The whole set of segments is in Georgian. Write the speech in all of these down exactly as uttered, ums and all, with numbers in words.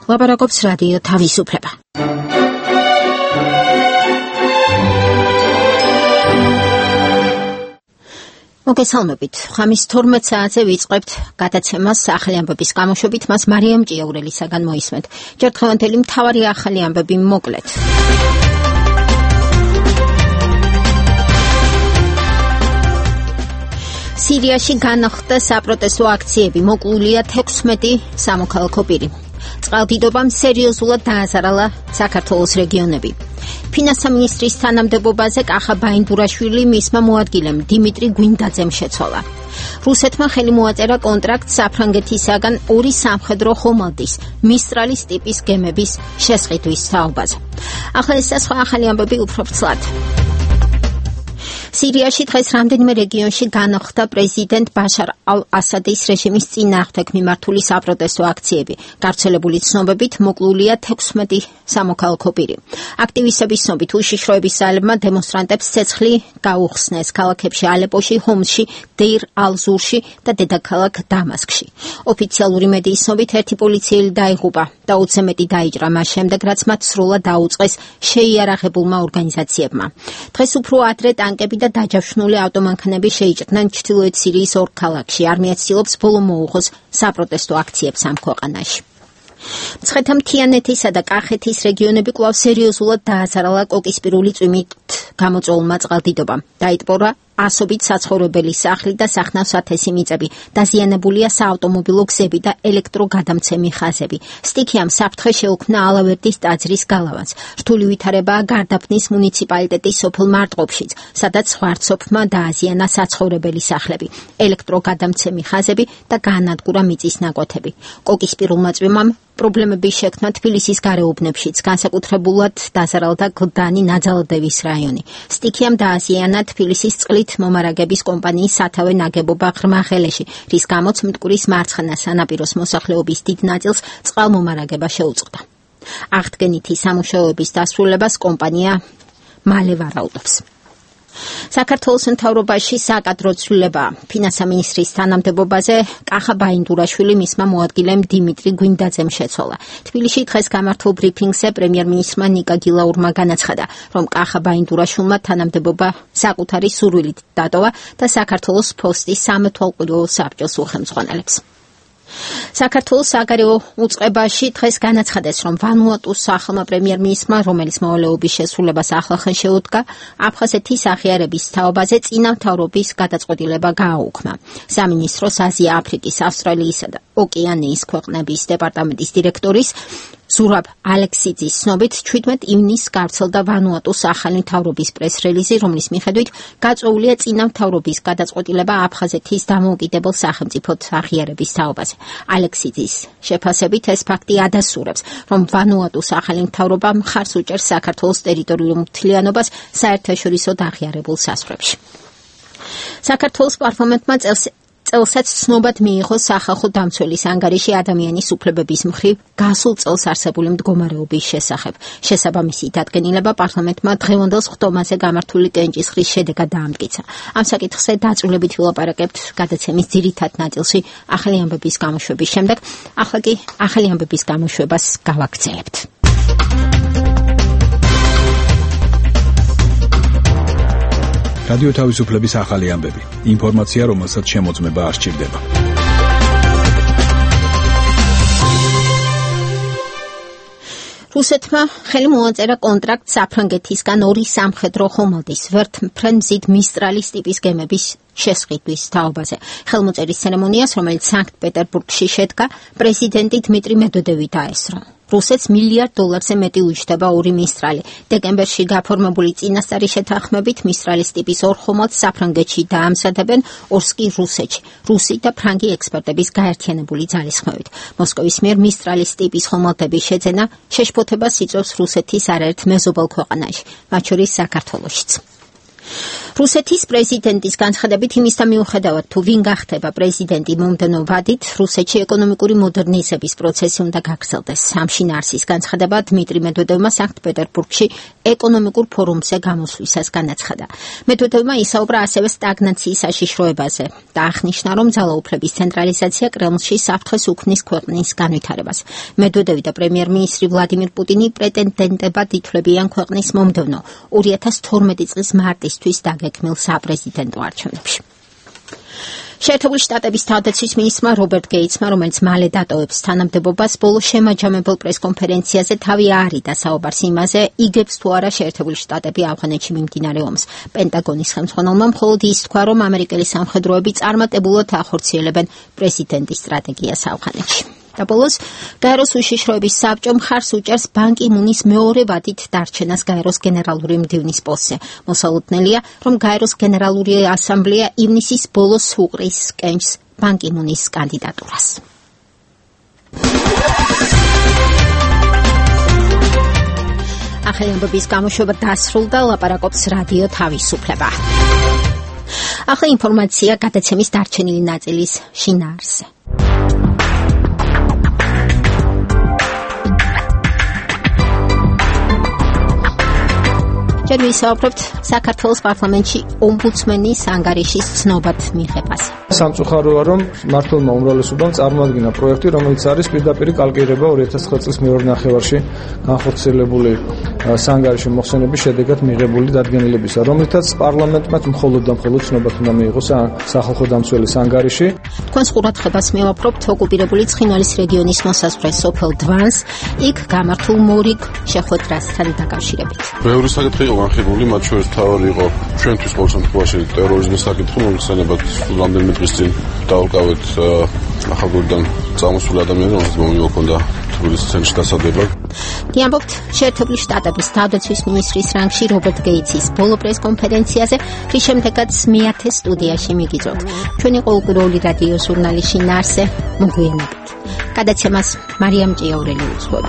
ლაპარაკობს რადიო თავისუფლება. მოგესალმებით. ხამის თორმეტ საათზე ვიწყებთ გადაცემას ახალი ამბების გამოშვებით, მას მარიამ ჭიაურელისაგან მოისმენთ. ჯერ დღევანდელი მთავარი ახალი ამბები მოკლედ. სირიაში განახლდა საპროტესტო აქციები, მოკლულია თექვსმეტი სამოქალაქო პირი. წყალდიდობამ სერიოზულად დააზარალა საქართველოს რეგიონები. ფინანსთა მინისტრის თანამდებობაზე კახა ბაინდურაშვილი მისმა მოადგილემ დიმიტრი გვინდაძემ შეცვალა. რუსეთმა ხელი მოაწერა კონტრაქტს საფრანგეთისაგან ორი სამხედრო ხომალდის მისტრალის ტიპის გემების შესყიდვის თაობაზე. ახლა ეს და სხვა ახალი ამბები უფრო ფრთლად. სირიაში დღეს რამდენიმე რეგიონში განახლდა პრეზიდენტ ბაშარ ალ-ასადის რეჟიმის წინააღმდეგ მიმართული საპროტესტო აქციები. გავრცელებული ცნობებით მოკლულია თექვსმეტი სამოქალაქო პირი. აქტივისტების ცნობით უშიშროების ძალებმა დემონსტრანტებს ცეცხლი გაუხსნეს ქალაქებში ალეპოში, ჰომსში, დეირ ალ-ზურში და დედაქალაქ დამასკში. ოფიციალური მედიის ცნობით ერთი პოლიციელი დაიღუპა და ოცზე მეტი დაიჭრა მას შემდეგ, რაც მათ სრულად დაუწყეს შეიარაღებულმა ორგანიზაციებმა. დღეს უფრო ადრე ტანკები და დაჯავშნული ავტომანქანები შეიჭრნენ ჩრდილოეთ სირიის ორ ქალაქში. არმია ცდილობს ბოლო მოუღოს საპროტესტო აქციებს ამ ქვეყანაში. მცხეთა მთიანეთისა და კახეთის რეგიონები კვლავ სერიოზულად დააზარალა კოკისპირული წვიმით გამოწვეულმა წყალდიდობამ. დაიტბორა ასობით საცხოვრებელი სახლი და სახნავ-სათესი მიწები, დაზიანებულია საავტომობილო გზები და ელექტროგადამცემი ხაზები. სტიქიამ საფრთხე შეუქმნა ალავერდის ტაძრის გალავანს. რთული ვითარებაა გარდაბნის მუნიციპალიტეტის სოფელ მარტყოფშიც, სადაც ღვარცოფმა დააზიანა საცხოვრებელი სახლები, ელექტროგადამცემი ხაზები და გაანადგურა მიწის ნაკვეთები. კოკისპირულმა წვიმამ პრობლემები შექმნა თბილისის გარეუბნებშიც, განსაკუთრებულად დაზარალდა გლდანი ნაძალადევის რაიონი. სტიქიამ დააზიანა თბილისის წყლით მომარაგების კომპანიის სათავე ნაგებობა ღრმაღელეში, რის გამოც მტკვრის მარცხენა სანაპიროს მოსახლეობის დიდ ნაწილს წყალმომარაგება შეუწყდა. აღდგენითი სამუშაოების დასრულებას კომპანია მალე ვარაუდობს. საქართველოს მთავრობაში საკადრო ცვლილებაა. ფინანსთა მინისტრის თანამდებობაზე კახა ბაინდურაშვილი მისმა მოადგილემ დიმიტრი გვინდაძემ შეცვალა. თბილისში დღეს გამართულ ბრიფინგზე პრემიერ-მინისტრმა ნიკა გილაურმა განაცხადა, რომ კახა ბაინდურაშვილმა თანამდებობა საკუთარი სურვილით დატოვა და საქართველოს ფოსტის სამეთვალყურეო საბჭოს უხელმძღვანელებს. საქართველოს საგარეო უწყებაში დღეს განაცხადეს, რომ ვანუატუს სახელმა პრემიერ-მინისტრმა, რომელიც მოვალეობის შესრულებას ახლახან შეუდგა, აფხაზეთის აღიარების თაობაზე წინამთავრობის გადაწყვეტილება გააუქმა. სამინისტროს აზია, აფრიკის, ავსტრალიისა და ოკეანიის ქვეყნების დეპარტამენტის დირექტორის ზურაბ ალექსიძის ცნობით შვიდმეტ ივნისს გავრცელდა ვანუატუს ახალი მთავრობის პრეს-რელიზი, რომლის მიხედვით გაწვეულია წინამთავრობის გადაწყვეტილება აფხაზეთის დამოუკიდებელ სახელმწიფოდ აღიარების თაობაზე. ალექსიძის შეფასებით ეს ფაქტი ადასტურებს, რომ ვანუატუს ახალი მთავრობა მხარს უჭერს საქართველოს ტერიტორიულ მთლიანობას საერთაშორისო აღიარებულ საზღვრებში. საქართველოს პარლამენტმა წელს წელსაც ცნობად მიიღო სახალხო დამცველის ანგარიში ადამიანის უფლებების მხრივ გასულ წელს არსებული მდგომარეობის შესახებ. შესაბამისი დადგენილება პარლამენტმა დღევანდელ სხდომაზე გამართული კენჭისყრის შედეგად დაამტკიცა. ამ საკითხზე დაწვრილებით ვილაპარაკებთ გადაცემის ძირითად ნაწილში ახალი ამბების გამოშვების შემდეგ. ახლა კი ახალი ამბების გამოშვებას გავაგრძელებთ. რადიო თავისუფლების ახალი ამბები. ინფორმაცია, რომელსაც შემოწმება არ სჭირდება. რუსეთმა ხელი მოაწერა კონტრაქტს საფრანგეთისგან ორი სამხედრო ხომალდის ვერთმფრენზით მისტრალის ტიპის გემების შესყიდვის თაობაზე. ხელმოწერის ცერემონიას, რომელიც სანქტ-პეტერბურგში შედგა, პრეზიდენტი დმიტრი მედვედევი დაესწრო. რუსეთს მილიარდ დოლარზე მეტი უჯდება ორი მისტრალი. დეკემბერში გაფორმებული წინასწარი შეთანხმებით მისტრალის ტიპის ორ ხომალდს საფრანგეთში დაამზადებენ, ორს კი რუსეთში. რუსი და ფრანგი ექსპერტების გაერთიანებული ძალისხმევით. მოსკოვის მიერ მისტრალის ტიპის ხომალდების შეძენა შეშფოთებას იწვევს რუსეთის არაერთ მეზობელ ქვეყანაში, მათ შორის საქართველოშიც. რუსეთის პრეზიდენტის განცხადებით იმის და მიუხედავად თუ ვინ გახდება პრეზიდენტი მომდევნო ვადით რუსეთში ეკონომიკური მოდერნიზების პროცესი უნდა გაგრძელდეს. ამ შინაარსის განცხადება დმიტრი მედვედევმა სანქტ-პეტერბურგში ეკონომიკურ ფორუმზე გამოსვლისას განაცხადა. მედვედევმა ისაუბრა ასევე სტაგნაციის საშიშროებაზე და აღნიშნა, რომ ძალაუფლების ცენტრალიზაცია კრემლში საფრთხეს უქმნის ქვეყნის განვითარებას. მედვედევი და პრემიერ-მინისტრი ვლადიმირ პუტინი პრეტენდენტებად ითვლებიან ქვეყნის მომდევნო ორი ათას თორმეტი წლის მარტისთვის გეკმილ საპრეზიდენტო არჩევნებში. შეერთებული შტატების თავდაცვის მინისტრმა რობერტ გეიცმა, რომელიც მალე დატოვებს თანამდებობას, ბოლო შემაჯამებელ პრესკონფერენციაზე თავი არიდა საუბარს იმაზე, იგებს თუ არა შეერთებული შტატები ავღანეთში მიმდინარე ომს. პენტაგონის ხელმძღვანელმა მხოლოდ ის თქვა, რომ ამერიკელი სამხედროები წარმატებულად ახორციელებენ პრეზიდენტის სტრატეგიას ავღანეთში. და ბოლოს გაეროს უშიშროების საბჭო მხარს უჭერს ბან კი მუნის მეორე ვადით დარჩენას გაეროს გენერალური მდივნის პოსტზე. მოსალოდნელია, რომ გაეროს გენერალური ასამბლეა ივნისის ბოლოს უყრის კენჭს ბან კი მუნის კანდიდატურას. ახალი ამბების გამოშვება დასრულდა, ლაპარაკობს რადიო თავისუფლება. ახლა ინფორმაცია გადაცემის დარჩენილი ნაწილის შინაარსზე. ჯერ ვისაუბრებთ საქართველოს პარლამენტში ომბუდსმენის ანგარიშის ცნობად მიღებაზე. სამწუხაროა, რომ მმართველმა უმრავლესობამ წარმოადგინა პროექტი, რომელიც არის პირდაპირ კალკირება ორი ათას ცხრა წლის მეორე ნახევარში განხორციელებული საანგარიშო მოხსენების შედეგად მიღებული დადგენილებისა, რომლითაც პარლამენტმა მხოლოდ და მხოლოდ ცნობა უნდა მიიღოს სახალხო დამცველის ანგარიში. თქვენს ყურადღებას მივაპყრობთ ოკუპირებული ცხინვალის რეგიონის მოსაზღვრე სოფელ დვანს, იქ გამართულ მორიგ შეხვედრასთან დაკავშირებით. მეორე საკითხი იყო განხილული, მათ შორის თავი იყო ჩვენთვის ყოველ შემთხვევაში ტერორიზმის საკითხი, მოიხსენებათ რამდენიმე დღის წინ დავუკავეთ ახალგორიდან წამოსული ადამიანი, რომელსაც მომივა ჰქონდა თბილისის ცენტრში დასადება. გიამბობთ შეერთებული შტატების თავდაცვის მინისტრის რანგში რობერტ გეიცის ბოლო პრესკონფერენციაზე, რის შემდეგაც მეათე სტუდიაში მიგიწევთ. ჩვენი ყოველკვირეული რადიო ჟურნალი შინაარსზე მოგვიანებით. გადაცემას მარიამ ჭიაურელი უძღვება.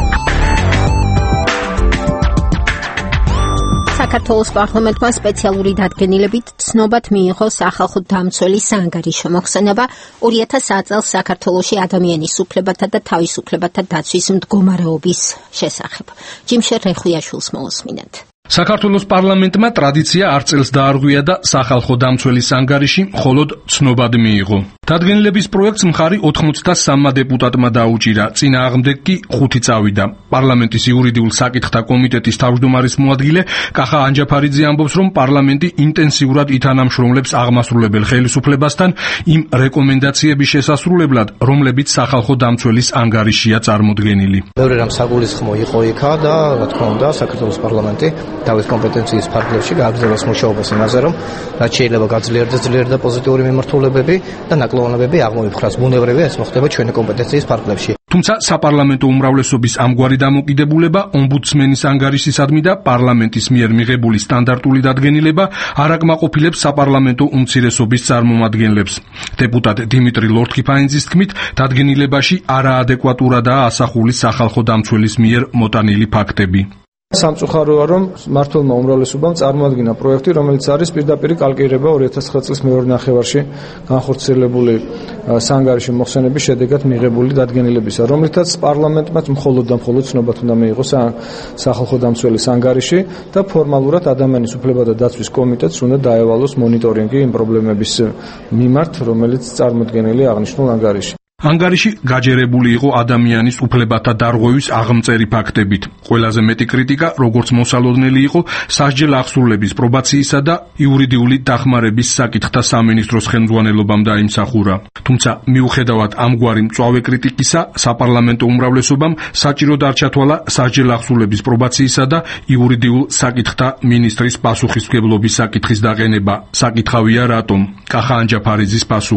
საქართველოს პარლამენტმა სპეციალური დადგენილებით ცნობად მიიღო სახალხო დამცველის საანგარიშო მოხსენება ორი ათას ათი წელს საქართველოში ადამიანის უფლებათა და თავისუფლებათა დაცვის მდგომარეობის შესახებ. ჯიმშერ რეხვიაშვილს მოусმინეთ. საქართველოს პარლამენტმა ტრადიცია არ წელს დაარღვია და სახალხო დამცველის ანგარიში მხოლოდ ცნობად მიიღო. დადგენილების პროექტს მხარი ოთხმოცდასამმა დეპუტატმა დაუჭირა, წინააღმდეგ კი ხუთი წავიდა. პარლამენტის იურიდიულ საკითხთა კომიტეტის თავმჯდომარის მოადგილე კახა ანჯაფარიძე ამბობს, რომ პარლამენტი ინტენსიურად ითანამშრომლებს აღმასრულებელ ხელისუფლებასთან იმ რეკომენდაციების შესასრულებლად, რომლებიც სახალხო დამცველის ანგარიშია წარმოდგენილი. მეორე რამ საგულისხმო იყო იქა და რა თქმა უნდა საქართველოს პარლამენტი თავის კომპეტენციის ფარგლებში გააგრძელოს მუშაობას იმაზე, რომ რაც შეიძლება გაძლიერდეს ძლიერდა პოზიტიური მიმართულებები და ნაკლონებები აღმოიფხრას. ბუნებრივია ეს მოხდება ჩვენი კომპეტენციის ფარგლებში. თუმცა საპარლამენტო უმრავლესობის ამგვარი დამოკიდებულება ომბუდსმენის ანგარიშისადმი და პარლამენტის მიერ მიღებული სტანდარტული დადგენილება არ აკმაყოფილებს საპარლამენტო უმცირესობის წარმომადგენლებს. დეპუტატ დიმიტრი ლორთქიფანიძის თქმით, დადგენილებაში არაადეკვატურადაა ასახული სახალხო დამცველის მიერ მოტანილი ფაქტები. სამწუხაროა, რომ მმართველმა უმრავლესობამ წარმოადგინა პროექტი, რომელიც არის პირდაპირ კალკირება ორი ათას ცხრა წლის მეორე ნახევარში განხორციელებული საანგარიშო მოხსენების შედეგად მიღებული დადგენილებისა, რომლითაც პარლამენტმა მხოლოდ და მხოლოდ ცნობად უნდა მიიღოს სახალხო დამცველის ანგარიში და ფორმალურად ადამიანის უფლებათა დაცვის კომიტეტს უნდა დაევალოს მონიტორინგი იმ პრობლემების მიმართ, რომელიც წარმოდგენილია აღნიშნულ ანგარიში. ანგარიში გაჯერებული იყო ადამიანის უფლებათა დარღვევის აღმწერი ფაქტებით. ყველაზე მეტი კრიტიკა, როგორც მოსალოდნელი იყო, სასჯელ აღსრულების პრობაციისა და იურიდიული დახმარების საკითხთა სამინისტროს ხელმძღვანელობამ დაიმსახურა. თუმცა მიუხედავად ამგვარი მწვავე კრიტიკისა, საპარლამენტო უმრავლესობამ საჭირო დარჩათვალა სასჯელ აღსრულების პრობაციისა და იურიდიულ საკითხთა მინისტრის პასუხისმგებლობის საკითხის დაყენება. საკითხავია რატომ? კახა ანჯაფარიძის პასუხი.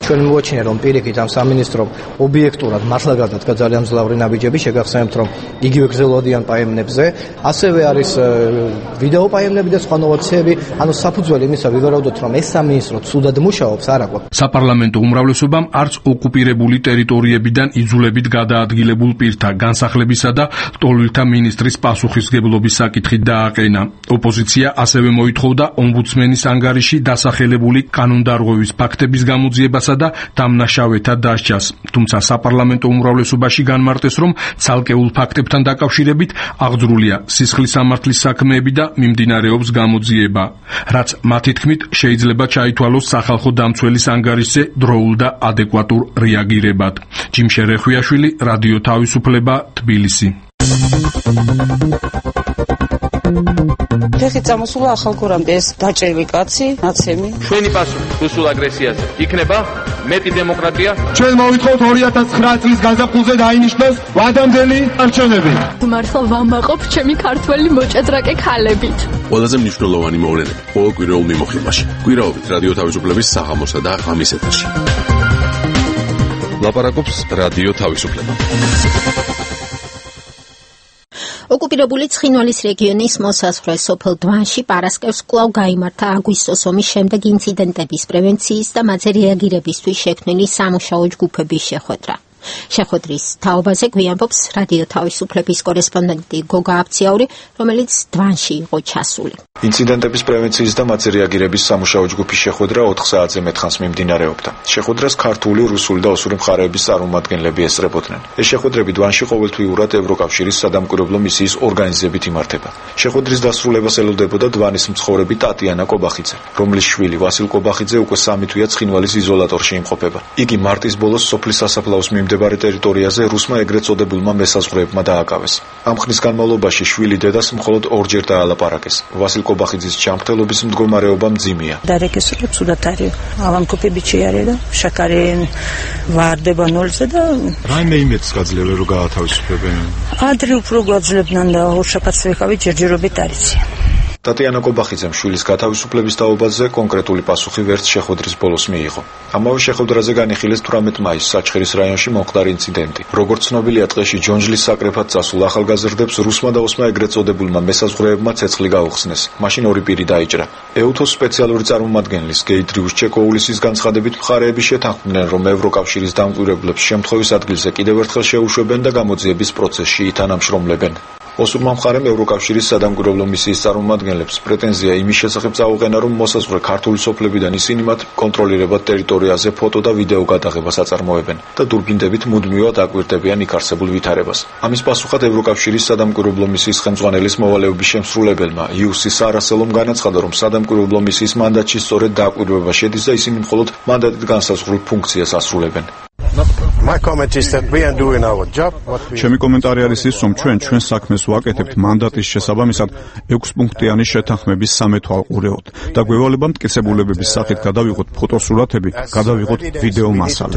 ჩვენ მოვაჩინე რომ პირიქით ამ სამინისტრომ ობიექტურად მართლა გადადგა ძალიან მძლავრი ნაბიჯები, შეგახსენებთ რომ იგივე გრძელვადიან პაემნებზე, ასევე არის ვიდეო პაემნები და სხვა ნოვაციები, ანუ საფუძველი იმისა ვივარაუდოთ რომ ეს სამინისტრო ცუდად მუშაობს, არ აქვს. საპარლამენტო უმრავლესობამ არც ოკუპირებული ტერიტორიებიდან იძულებით გადაადგილებულ პირთა განსახლებისა და ლტოლვილთა მინისტრის პასუხისგებლობის საკითხი დააყენა. ოპოზიცია ასევე მოითხოვდა ომბუდსმენის ანგარიში დასახელებული კანონდარღვევის ფაქტების გამოძიებასა და დამნაშავეთა დასჯას. თუმცა საპარლამენტო უმრავლესობაში განმარტეს, რომ ცალკეულ ფაქტებთან დაკავშირებით აღძრულია სისხლის სამართლის საქმეები და მიმდინარეობს გამოძიება. რაც მათი თქმით შეიძლება ჩაითვალოს სახალხო დამცველის ანგარიშზე დროულ და ადეკვატურ რეაგირებად. ჯიმშე რეხვიაშვილი, რადიო თავისუფლება, თბილისი. ფეხი წამოსულა ახალგორამდე ეს დაჭერილი კაცი, ნაცემი. ჩვენი პასუხი რუსულ აგრესიაზე იქნება მეტი დემოკრატია. ჩვენ მოვითხოვთ ორი ათას ცხრა წლის გაზაფხულზე დაინიშნოს ვადამდელი არჩევნები. მართლა ვამაყობ ჩემი ქართველი მოჭადრაკე ქალებით. ყველაზე მნიშვნელოვანი მოვლენები ყოველკვირეულ მიმოხილვაში. კვირაობით რადიო თავისუფლების საღამოსა და ღამის ეთერში. ლაპარაკობს რადიო თავისუფლება. ოკუპირებული ცხინვალის რეგიონის მოსაზღვრე სოფელ დვანში პარასკევს კვლავ გაიმართა აგვისტოს ომის შემდეგ ინციდენტების პრევენციის და მათზე რეაგირებისთვის შექმნილი სამუშაო ჯგუფების შეხვედრა. შეხვედრის თაობაზე გვიანბობს რადიო თავისუფლების კორესპონდენტი გოგა აფციაური, რომელიც დვანში იყო ჩასული. ინციდენტების პრევენციის და მათზე რეაგირების სამუშაო ჯგუფის შეხვედრა ოთხ საათზე მეტხანს მიმდინარეობდა. შეხვედრას ქართული, რუსული და ოსური მხარეების წარმომადგენლები ესწრებოდნენ. ეს შეხვედრები დვანში ყოველთვიურად ევროკავშირის სადამკვირვებლო მისიის ორგანიზებით იმართება. შეხვედრის დასრულებას ელოდებოდა დვანის მცხოვრები ტატიანა კობახიძე, რომლის შვილი ვასილ კობახიძე უკვე სამი თვეა ცხინვალის იზოლატორში იმყოფება. იგი მარტის ბოლოს სოფლის სასაფლაოს მიმდებარე ტერიტორიაზე რუსმა ეგრეთ წოდებულმა მესაზღვრეებმა დააკავეს. ამ ხნის განმავლობაში შვილი დედას მხოლოდ ორჯერ დაალაპარაკეს. ვასილ კობახიძის ჯანმრთელობის მდგომარეობა მძიმეა. დარეკესურებ სუდათ არის ავანკოპები ჩიარე და შაკარი ვარდება ნოლზე და რაიმე იმედს გაძლევენ რომ გაათავისუფლებენ. ადრე უფრო გაძლებნან და ორშაბათს ვიყავი ჯერჯერობით არიციან. ტატიანა კობახიძემ შვილის გათავისუფლების თაობაზე კონკრეტული პასუხი ვერც შეხვედრის ბოლოს მიიღო. ამავე შეხვედრაზე განიხილეს თვრამეტ მაისს საჩხერის რაიონში მომხდარი ინციდენტი. როგორც ცნობილია, ტყეში ჯონჯლის საკრეფად წასულ ახალგაზრდებს რუსმა და ოსმა ეგრეთ წოდებულმა მესაზღვრეებმა ცეცხლი გაუხსნეს. მაშინ ორი პირი დაიჭრა. ეუთოს სპეციალური წარმომადგენლის გეიდრიუს ჩეკოულისის განცხადებით მხარეები შეთანხმდნენ, რომ ევროკავშირის დამკვირვებლებს შემთხვევის ადგილზე კიდევ ერთხელ შეუშვებენ და გამოძიების პროცესში ითანამშრომლებენ. ოსურმა მხარემ ევროკავშირის სადამკვირვებლო მისიის წარმომადგენლებს პრეტენზია იმის შესახებ წაუყენა, რომ მოსაზღვრე ქართული სოფლებიდან ისინი მათ კონტროლირებად ტერიტორიაზე ფოტო და ვიდეო გადაღებას აწარმოებენ და დურბინდებით მუდმივად აკვირდებიან იქ არსებულ ვითარებას. ამის პასუხად ევროკავშირის სადამკვირვებლო მისიის ხელმძღვანელის მოვალეობის შემსრულებელმა იუსი სარასელომ განაცხადა, რომ სადამკვირვებლო მისიის მანდატში სწორედ დაკვირვება შედის და ისინი მხოლოდ მანდატით განსაზღვრულ ფუნქციას ასრულებენ. ჩემი კომენტარი არის ის, რომ ჩვენ ჩვენს საქმეს ვაკეთებთ მანდატის შესაბამისად ექვს პუნქტიანი შეთანხმების სამეთვალყურეოდ და გვევალება მტკიცებულებების სახით გადავიღოთ ფოტოსურათები, გადავიღოთ ვიდეო მასალა.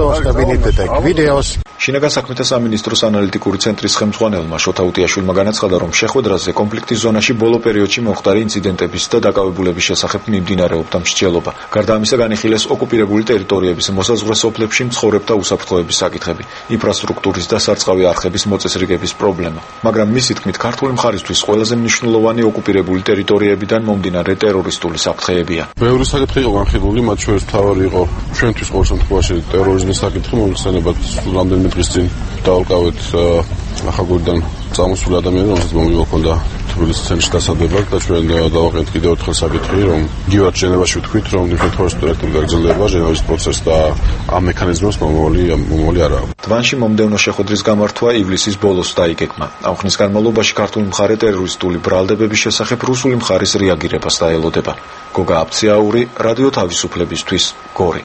შინაგან საქმეთა სამინისტროს ანალიტიკური ცენტრის ხელმძღვანელმა შოთა უტიაშვილმა განაცხადა, რომ შეხვედრაზე კონფლიქტის ზონაში ბოლო პერიოდში მომხდარი ინციდენტების და დაკავებულების შესახებ მიმდინარეობდა მსჯელობა. გარდა ამისა განიხილეს ოკუპირებული ტერიტორიების მოსაზღვრე სოფლებში მცხოვრებთა უსაფრთხოების საკითხები, ინფრასტრუქტურის და სარწყავი არხების მოწესრიგების პრობლემა. მაგრამ მისი თქმით, ქართული მხარისთვის ყველაზე მნიშვნელოვანი ოკუპირებული ტერიტორიებიდან მომდინარე ტერორისტული საფრთხეებია. ბევრი საკითხი იყო განხილული, მათ შორის მთავარი იყო ჩვენთვის ყოველ შემთხვევაში ტერორიზმის საკითხი, მოიხსენებათ რამდენიმე დღის წინ დაალკავეთ ახალგორიდან წამოსული ადამიანი, რომელსაც მომიგო ჰქონდა თბილისის ცენტრში დასადებად და ჩვენ დავაყენეთ კიდევ ერთხელ საკითხი, რომ გივართ ჟენევაში ვთქვით, რომ ინფორმაციის დირექტორი გაგრძელდება ჟენევის პროცესს და ამ მექანიზმებს მომავალი მომავალი არა აქვს. დვანში მომდევნო შეხვედრის გამართვა ივლისის ბოლოს დაიგეგმა. ამ ხნის განმავლობაში ქართული მხარე ტერორისტული ბრალდებების შესახებ რუსული მხარის რეაგირებას დაელოდება. გოგა აფციაური, რადიო თავისუფლებისთვის, გორი.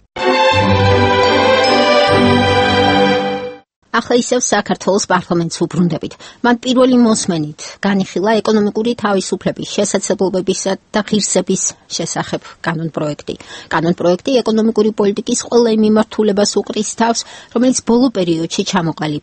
ახლა ისევ საქართველოს პარლამენტს უბრუნდებით. მან პირველი მოსმენით განიხილა ეკონომიკური თავისუფლების, შესაძლებლობებისა და ღირსების შესახებ კანონპროექტი. კანონპროექტი ეკონომიკური პოლიტიკის ყველა იმ მიმართულებას უყრის თავს, რომელიც ბოლო პერიოდში ჩამოყალიბდა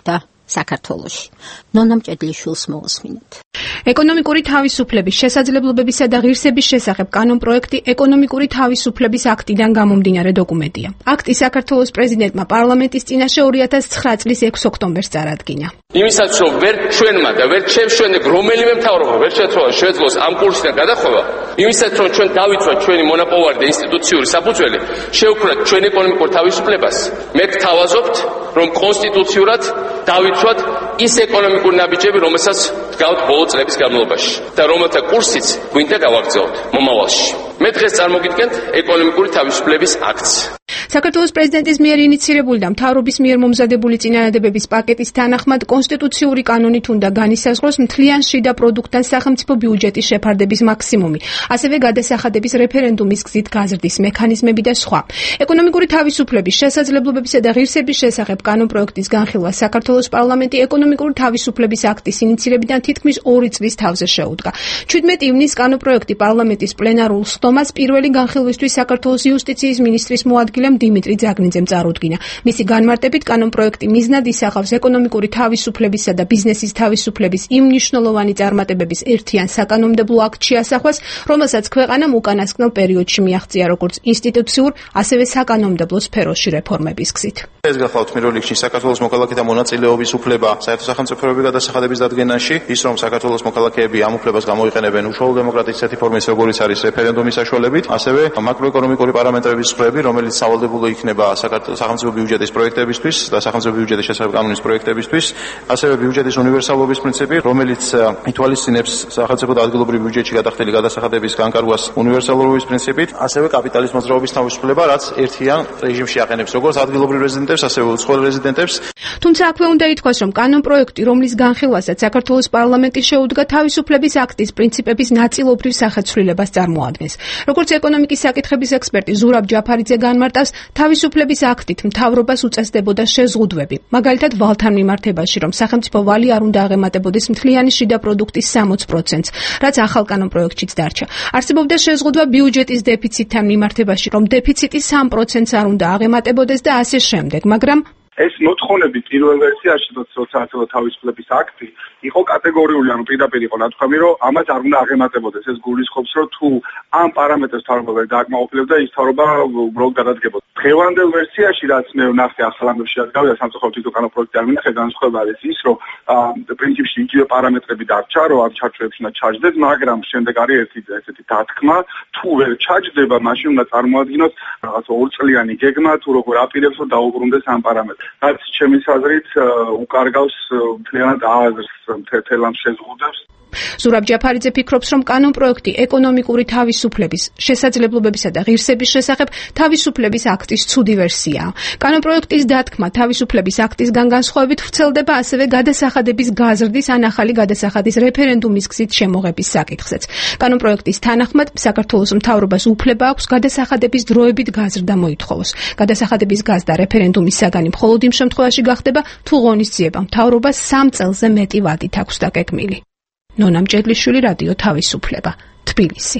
საქართველოში. ნონა მჭედლიშვილს მოვუსმინოთ. ეკონომიკური თავისუფლების შესაძლებლობებისა და ღირსების შესახებ კანონპროექტი ეკონომიკური თავისუფლების აქტიდან გამომდინარე დოკუმენტია. აქტი საქართველოს პრეზიდენტმა პარლამენტის წინაშე ორი ათას ცხრა წლის ექვსი ოქტომბერს წარადგინა. იმისაც რომ ვერ ჩვენმა და ვერ შემშვენებ რომელიმე მთავრობა ვერ შეეძლოს შეეძლოს ამ კურსიდან გადახვევა, იმისაც რომ ჩვენ დავიცვათ ჩვენი მონოპოლარი და ინსტიტუციური საფუძველი, შევქმნათ ჩვენ ეკონომიკურ თავისუფლებას, მე გთავაზობთ, რომ კონსტიტუციურად დავიცვათ ის ეკონომიკური ნაბიჯები, რომელსაც დგავთ ბოლო წლების განმავლობაში და რომელთა კურსიც გვინდა გავაგრძელოთ მომავალში. მე დღეს წარმოგიდგენთ ეკონომიკური თავისუფლების აქტს. საქართველოს პრეზიდენტის მიერ ინიცირებული და მთავრობის მიერ მომზადებული წინადადებების პაკეტის თანახმად კონსტიტუციური კანონით უნდა განისაზღვროს მთლიან შიდა პროდუქტთან სახელმწიფო ბიუჯეტის შეფარდების მაქსიმუმი, ასევე გადასახადების რეფერენდუმის გზით გაზრდის მექანიზმები და სხვა. ეკონომიკური თავისუფლების, შესაძლებლობებისა და ღირსების შესახებ კანონპროექტის განხილვა საქართველოს პარლამენტი ეკონომიკური თავისუფლების აქტის ინიცირებიდან თითქმის ორი წლის თავზე შეუდგა. ჩვიდმეტი ივნის კანონპროექტი პარლამენტის პლენარულ სხდომას პირველი განხილვისთვის საქართველოს იუსტიციის მინისტრის მოადგილემ დიმიტრი ძაგნიძემ წარუდგინა. მისი განმარტებით კანონპროექტი მიზნად ისახავს ეკონომიკური თავისუფლებისა და ბიზნესის თავისუფლების იმ მნიშვნელოვანი წარმატებების ერთიან საკანონმდებლო აქტში ასახვას, რომელსაც ქვეყანამ უკანასკნელ პერიოდში მიაღწია როგორც ინსტიტუციურ, ასევე საკანონმდებლო სფეროში რეფორმების გზით. ეს გახლავთ პირველ რიგში საქართველოს მოქალაქეთა მონაწილეობის უფლება საერთო სახელმწიფოებრივი გადასახადების დადგენაში, ის რომ საქართველოს მოქალაქეები ამ უფლებას გამოიყენებენ უშუალო დემოკრატიის ისეთი ფორმის, როგორიც არის რეფერენდუმის საშუალებით, ასევე მაკროეკონომიკური პარამეტრების სწრები, რომელიც სავალდებულო იქნება საქართველოს სახელმწიფო ბიუჯეტის პროექტებისთვის და სახელმწიფო ბიუჯეტის შესაბამისი კანონის პროექტებისთვის, ასევე ბიუჯეტის უნივერსალობის პრინციპი, რომელიც ითვალისწინებს სახელმწიფო და ადგილობრივ ბიუჯეტში გადახდილი გადასახადების განკარგვას უნივერსალურობის პრინციპით, ასევე კაპიტალის მოძრაობის თავისუფლება, რაც ერთიან რეჟიმში აყენებს როგორც ადგილობრივ რეზიდენტებს, ასევე უცხოელ რეზიდენტებს. თუმცა აქვე უნდა ითქვას, რომ კანონპროექტი, რომლის განხილვასაც საქართველოს პარლამენტი შეუდგა, თავისუფლების აქტის პრინციპების ნაწილობრივ სახეცვლილებას წარმოადგენს. როგორც ეკონომიკის საკითხების ექსპერტი ზურაბ ჯაფარიძე განმარტავს, თავისუფლების აქტით მთავრობას უწესდებოდა შეზღუდვები. მაგალითად, ვალთან მიმართებაში, რომ სახელმწიფო ვალი არ უნდა აღემატებოდეს მთლიანი შიდა პროდუქტის სამოცი პროცენტს, რაც ახალ კანონპროექტშიც დარჩა. არსებობდა შეზღუდვა ბიუჯეტის დეფიციტთან მიმართებაში, რომ დეფიციტი სამ პროცენტს არ უნდა აღემატებოდეს და ასე შემდეგ, მაგრამ ეს მოთხოვნები პირველ ვერსიაში, როცა თავისუფლების აქტი იყო კატეგორიული, ანუ პირდაპირ იყო ნათქვამი, რომ ამას არ უნდა აღემატებოდეს. ეს გულისხმობს, რომ თუ ამ პარამეტრებს თავრობა ვერ დააკმაყოფილებდა, ის თავრობა უბრალოდ გადადგებოდა. დღევანდელ ვერსიაში, რაც მე ვნახე ახალ ამბებში გადავიდა სამწუხაროდ თვითონ კანონპროექტი არ მინახე, განსხვავება არის ის, რომ პრინციპში იგივე პარამეტრები დარჩა, რომ ამ ჩარჩოებში უნდა ჩაჯდეს, მაგრამ შემდეგ არის ერთი ესეთი დათქმა, თუ ვერ ჩაჯდება, მაშინ უნდა წარმოადგინოს რაღაც ორწლიანი გეგმა, თუ როგორ აპირებს, რომ დაუბრუნდეს ამ პარამეტრს. რაც ჩემის აზრით უკარგავს მთლიანად აზრს მთელ ამ შეზღუდვებს. ზურაბ ჯაფარიძე ფიქრობს, რომ კანონპროექტი ეკონომიკური თავისუფლების, შესაძლებლობებისა და ღირსების შესახებ თავისუფლების აქტის ცუდი ვერსიაა. კანონპროექტის დათქმა თავისუფლების აქტისგან განსხვავებით ვრცელდება ასევე გადასახადების გაზრდის ან ახალი გადასახადის რეფერენდუმის გზით შემოღების საკითხზეც. კანონპროექტის თანახმად საქართველოს მთავრობას უფლება აქვს გადასახადების დროებით გაზრდა მოითხოვოს. გადასახადების გაზრდა რეფერენდუმის საგანი მხოლოდ იმ შემთხვევაში გახდება, თუ ღონისძიება მთავრობას სამ წელზე მეტი ვადით აქვს დაგეგმილი. ნონა მჭედლიშვილი, რადიო თავისუფლება, თბილისი.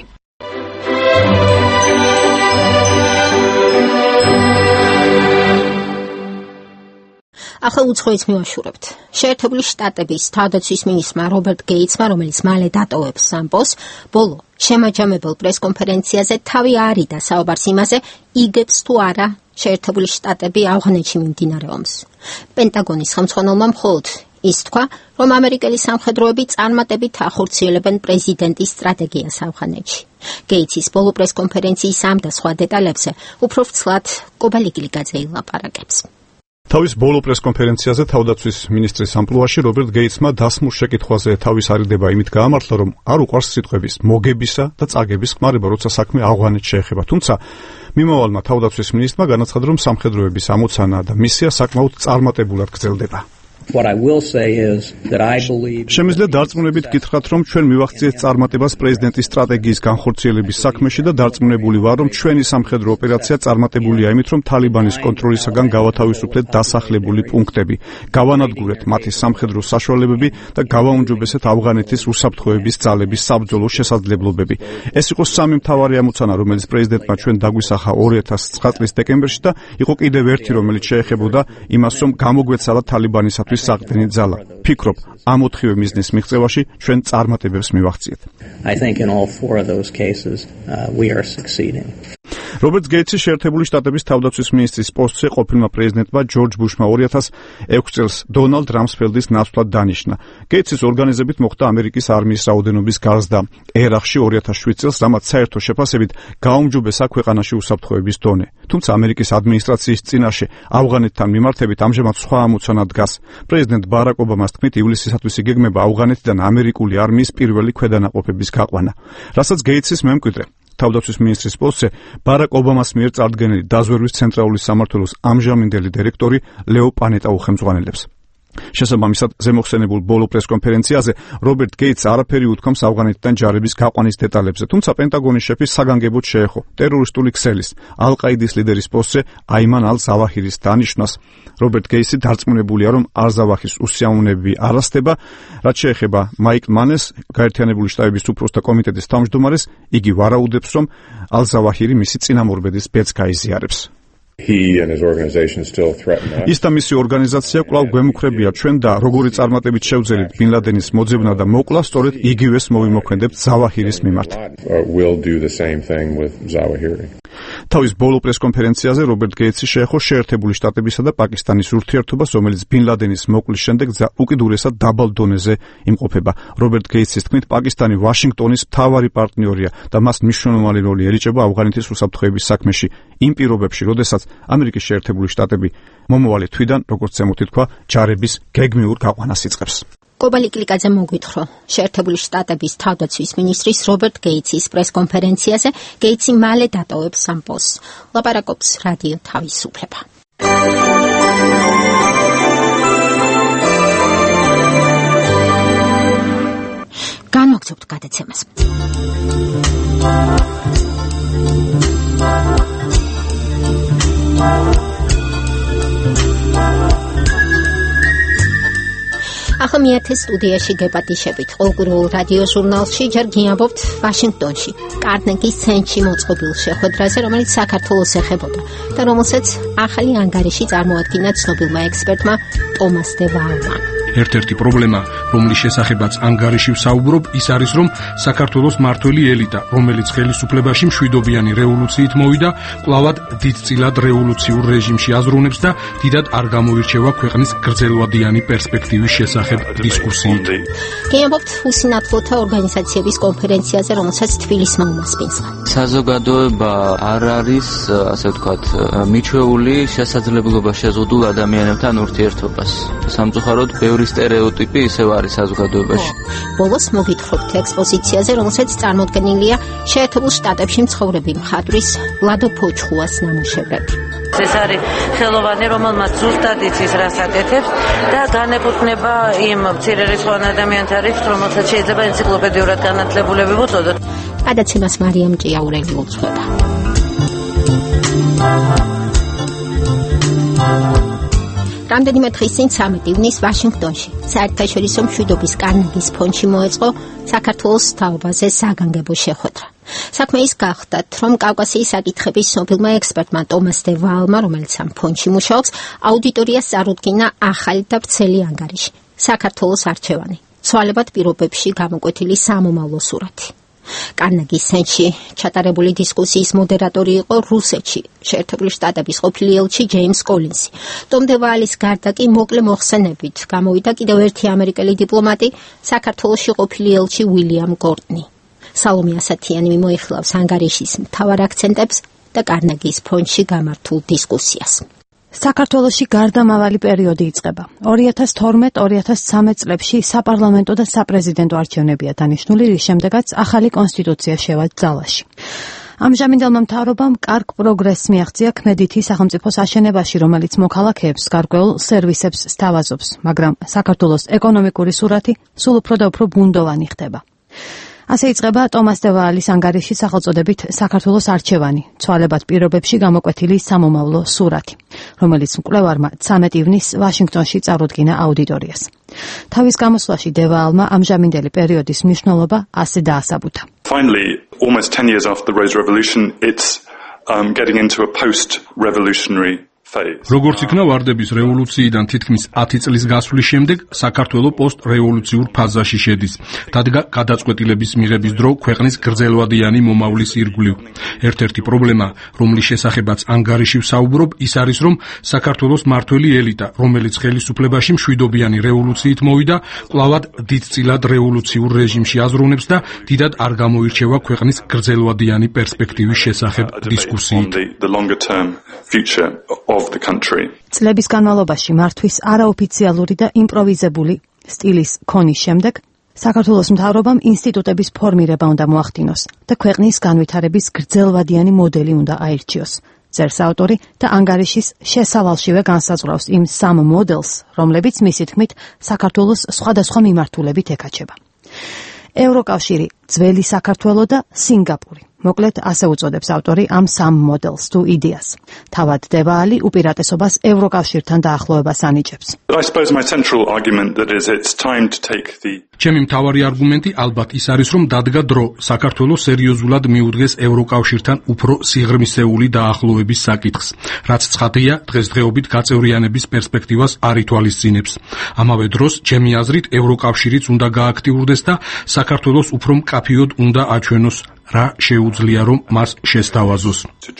ახლა უცხოიც მივაშურებთ. შეერთებული შტატების თავდაცვის მინისტრმა რობერტ გეიტსმა, რომელიც მალე დატოვებს სამბოს, ბოლო შემაჯამებელ პრესკონფერენციაზე თავი არიდა საუბარს იმაზე, იგებს თუ არა შეერთებული შტატები ავღანეთში მიმდინარე ომს. პენტაგონის ხელმძღვანელმა მხოლოდ ის თქვა, რომ ამერიკელი სამხედროები წარმატებით ახორციელებენ პრეზიდენტის სტრატეგიას ავღანეთში. გეიტსის ბოლო პრესკონფერენციის ამ და სხვა დეტალებზე უფრო ვრცლად კობალიგლიკაძე ილაპარაკებს. თავის ბოლო პრესკონფერენციაზე თავდაცვის მინისტრის ამპლუაში რობერტ გეიტსმა დასმულ შეკითხვაზე თავის არიდება იმით გაამართლა, რომ არ უყვარს სიტყვების მოგებისა და წაგების ხმარება, როცა საქმე ავღანეთს შეეხება. თუმცა მიმავალმა თავდაცვის მინისტრმა განაცხადა, რომ სამხედროების ამოცანა და მისია საკმაოდ წარმატებულად გრძელდება. What I will say is that I believe შემიძლია დარწმუნებით გითხრათ, რომ ჩვენ მივახციეთ წარმატებას პრეზიდენტის სტრატეგიის განხორციელების საქმეში და დარწმუნებული ვარ, რომ ჩვენი სამხედრო ოპერაცია წარმატებულია იმით, რომ თალიბანის კონტროლისაგან გავათავისუფლეთ დასახლებული პუნქტები, გავანადგურეთ მათი სამხედრო საშუალებები და გავაუმჯობესეთ ავღანეთის უსაფრთხოების ძალების საბრძოლო შესაძლებლობები. ეს იყო სამი მთავარი ამოცანა, რომელიც პრეზიდენტმა ჩვენ დაგვისახა ორი ათას ცხრა წლის დეკემბერში და იყო კიდევ ერთი, რომელიც შეეხებოდა იმას, რომ გამოგვეცალა თალიბანისათვის ჩვენთვის საყრდენი ძალა. ფიქრობ, ამ ოთხივე მიზნის მიღწევაში ჩვენ წარმატებებს მივაღწიეთ. I think in all four of those cases uh, we are succeeding. რობერტ გეიტსი შეერთებული შტატების თავდაცვის მინისტრის პოსტზე ყოფილმა პრეზიდენტმა ჯორჯ ბუშმა ორი ათას ექვსი წელს დონალდ რამსფელდის ნაცვლად დანიშნა. გეიტსის ორგანიზებით მოხდა ამერიკის არმიის რაოდენობის გაზრდა ერახში ორი ათას შვიდ წელს, რამაც საერთო შეფასებით გააუმჯობესა ქვეყანაში უსაფრთხოების დონე. თუმცა ამერიკის ადმინისტრაციის წინაშე ავღანეთთან მიმართებით ამჟამად სხვა ამოცანა დგას. პრეზიდენტ ბარაკ ობამას თქმით, ივლისისათვის იგეგმება ავღანეთიდან ამერიკული არმიის პირველი ქვედანაყოფების გაყვანა, რასაც გეიტსის მემკვიდრე თავდაცვის მინისტრის პოსტზე ბარაკ ობამას მიერ წარდგენილი დაზვერვის ცენტრალური სამმართველოს ამჟამინდელი დირექტორი ლეო პანეტა უხელმძღვანელებს. შესაბამისად, ზემოხსენებულ ბოლო პრესკონფერენციაზე რობერტ გეიტს არაფერი უთქვამს ავღანეთიდან ჯარების გაყვანის დეტალებზე, თუმცა პენტაგონის შეფი საგანგებოდ შეეხო ტერორისტული ქსელის ალ-ყაიდის ლიდერის პოსტზე აიმან ალ-ზავაჰირის დანიშვნას. რობერტ გეიტსი დარწმუნებულია, რომ ალ-ზავაჰირის უსიამოვნებები არ ასდება, რაც შეეხება მაიკლ მანეს, გაერთიანებული შტატების უფროსთა კომიტეტის თავმჯდომარეს, იგი ვარაუდებს, რომ ალ-ზავაჰირი მისი წინამორბედის ბედს გაიზიარებს. He and his organization still threaten us. ის და მისი ორგანიზაცია კვლავ გვემუქრებია ჩვენ და როგორი წარმატებით შევძელით ბინ ლადენის მოძებნა და მოკლა, სწორედ იგივეს მოვიმოქმედებთ ზავაჰირის მიმართ. We'll do the same thing with Zawahiri. თავის ბოლო პრესკონფერენციაზე რობერტ გეიტსი შეეხო შეერთებული შტატებისა და პაკისტანის ურთიერთობას, რომელიც ბინ ლადენის მოკლის შემდეგ უკიდურესად დაბალ დონეზე იმყოფება. რობერტ გეიტსის თქმით, პაკისტანი ვაშინგტონის მთავარი პარტნიორია და მას მნიშვნელოვანი როლი ერიჭება ავღანეთის უსაფრთხოების საქმეში იმ პირობებში, როდესაც ამერიკის შეერთებული შტატები მომავალი თვიდან, როგორც ზემოთ ითქვა, ჯარების გეგმიურ გაყვანას იწყებს. კობალი კლიკაძე მოგვითხრა შეერთებული შტატების თავდაცვის მინისტრის რობერტ გეიტსის პრესკონფერენციაზე. გეიტსი მალე დატოვებს ამ პოსტს. ლაპარაკობს რადიო თავისუფლება. განვაგრძობთ გადაცემას. ახლა მიერთეს სტუდიაში დებატიშებით ყოველკვირეულ რადიო ჟურნალში, ჯერ გიამბობთ ვაშინგტონში კარნეგის ცენტრში მოწყობილ შეხვედრაზე, რომელიც საქართველოს ეხებოდა და რომელსაც ახალი ანგარიში წარმოადგინა ცნობილმა ექსპერტმა ტომას დე ვალმა. ერთ-ერთი პრობლემა, რომლის შესახებაც ანგარიში ვსაუბრობ, ის არის, რომ საქართველოს მმართველი ელიტა, რომელიც ხელისუფლებაში მშვიდობიანი რევოლუციით მოვიდა, კვლავად დიდწილად რევოლუციურ რეჟიმში აზროვნებს და დიდად არ გამოირჩევა ქვეყნის გრძელვადიანი პერსპექტივის შესახებ დისკუსიით. გიამბობთ უსინათლოთა ორგანიზაციების კონფერენციაზე, რომელსაც თბილისმა უმასპინძლა. საზოგადოება არ არის, ასე ვთქვათ, მიჩვეული შესაძლებლობა შეზღუდულ ადამიანებთან ურთიერთობას. სამწუხაროდ, ბევრი სტერეოტიპი ისევ არის საზოგადოებაში. ბოლოს მოგითხრობთ ექსპოზიციაზე, რომელსაც წარმოდგენილია შეერთებულ შტატებში მცხოვრები მხატვრის ლადო ფოჩხუას ნამუშევრები. ეს არის ხელოვანი, რომელმაც ზუსტად იცის რას აკეთებს და განეკუთვნება იმ მცირე რიცხოვან ადამიანთა რიცხვს, რომელსაც შეიძლება ენციკლოპედიურად განათლებულები უწოდოთ. გადაცემას მარიამ ჭიაურელი უძღვება. რამდენიმე დღის წინ ცამეტი ივნისს ვაშინგტონში საერთაშორისო მშვიდობის კარნეგის ფონდში მოეწყო საქართველოს თაობაზე საგანგებო შეხვედრა. საქმე ის გახდათ, რომ კავკასიის საკითხების ცნობილმა ექსპერტმა ტომას დე ვალმა, რომელიც ამ ფონდში მუშაობს, აუდიტორიას წარუდგინა ახალი და ვრცელი ანგარიში. საქართველოს არჩევანი. ცვალებად პირობებში გამოკვეთილი სამომავლო სურათი. კარნეგის ცენტრში ჩატარებული დისკუსიის მოდერატორი იყო რუსეთში შეერთებული შტატების ყოფილი ელჩი ჯეიმს კოლინსი. ტომ დე ვალის გარდა კი მოკლე მოხსენებით გამოვიდა კიდევ ერთი ამერიკელი დიპლომატი, საქართველოში ყოფილი ელჩი უილიამ გორდნი. სალომე ასათიანი მიმოიხილავს ანგარიშის მთავარ აქცენტებს და კარნეგის ფონდში გამართულ დისკუსიას. საქართველოში გარდამავალი პერიოდი იწყება. ორი ათას თორმეტ ორი ათას ცხრამეტ წლებში საპარლამენტო და საპრეზიდენტო არჩევნებია დანიშნული, რის შემდეგაც ახალი კონსტიტუცია შევაჯ ძალაში. ამჟამინდელმა მთავრობამ კარგ პროგრესს მიაღწია ქმედითი სახელმწიფოს აშენებაში, რომელიც მოქალაქეებს გარკვეულ სერვისებს სთავაზობს, მაგრამ საქართველოს ეკონომიკური სურათი სულ უფრო და უფრო ბუნდოვანი ხდება. ასე იწყება ტომას დე ვალის ანგარიში სახელწოდებით საქართველოს არჩევანი, ცვალებად პირობებში გამოკვეთილი სამომავლო სურათი, რომელიც მკვლევარმა ცამეტ ივნისს ვაშინგტონში წარუდგინა აუდიტორიას. თავის გამოსვლაში დე ვალმა ამჟამინდელი პერიოდის მნიშვნელობა ასე დაასაბუთა. Finally, almost ten years after the Rose Revolution, it's um, getting into a post-revolutionary როგორც იქნა ვარდების რევოლუციიდან თითქმის ათი წლის გასვლის შემდეგ, საქართველოს პოსტ-რევოლუციურ ფაზაში შედის. დადგა გადაწყვეტილების მიღების დრო ქვეყნის გრძელვადიანი მომავლის ირგვლივ. ერთ-ერთი პრობლემა, რომლის შესახებაც ანგარიში ვსაუბრობ, ის არის, რომ საქართველოს მართველი ელიტა, რომელიც ხელისუფლებაში მშვიდობიანი რევოლუციით მოვიდა, კვლავად დიდწილად რევოლუციურ რეჟიმში აზროვნებს და დიდად არ გამოირჩევა ქვეყნის გრძელვადიანი პერსპექტივის შესახებ დისკუსიით. წლების განმავლობაში მართვის არაოფიციალური და იმპროვიზებული სტილის ქონის შემდეგ საქართველოს მთავრობამ ინსტიტუტების ფორმირება უნდა მოახდინოს და ქვეყნის განვითარების გრძელვადიანი მოდელი უნდა აირჩიოს. წერს ავტორი და ანგარიშის შესავალშივე განსაზღვრავს იმ სამ მოდელს, რომლებიც მისი თქმით საქართველოს სხვადასხვა მიმართულებით ეკაჩება. ევროკავშირი, ძველი საქართველო და სინგაპური. მოკლედ ასე უწოდებს ავტორი ამ სამ მოდელს თუ იდეას. თავად დევალი უპირატესობას ევროკავშირთან დაახლოებას ანიჭებს. ჩემი მთავარი არგუმენტი ალბათ ის არის, რომ დადგა დრო საქართველოს სერიოზულად მიუდგეს ევროკავშირთან უფრო სიღრმისეული დაახლოების საკითხს, რაც ცხადია დღესდღეობით გაწევრიანების პერსპექტივას არ ითვალისწინებს. ამავე დროს, ჩემი აზრით, ევროკავშირიც უნდა გააქტიურდეს და საქართველოს უფრო მკაფიოდ უნდა აჩვენოს რა შეუძლია რომ მას შესთავაზოს.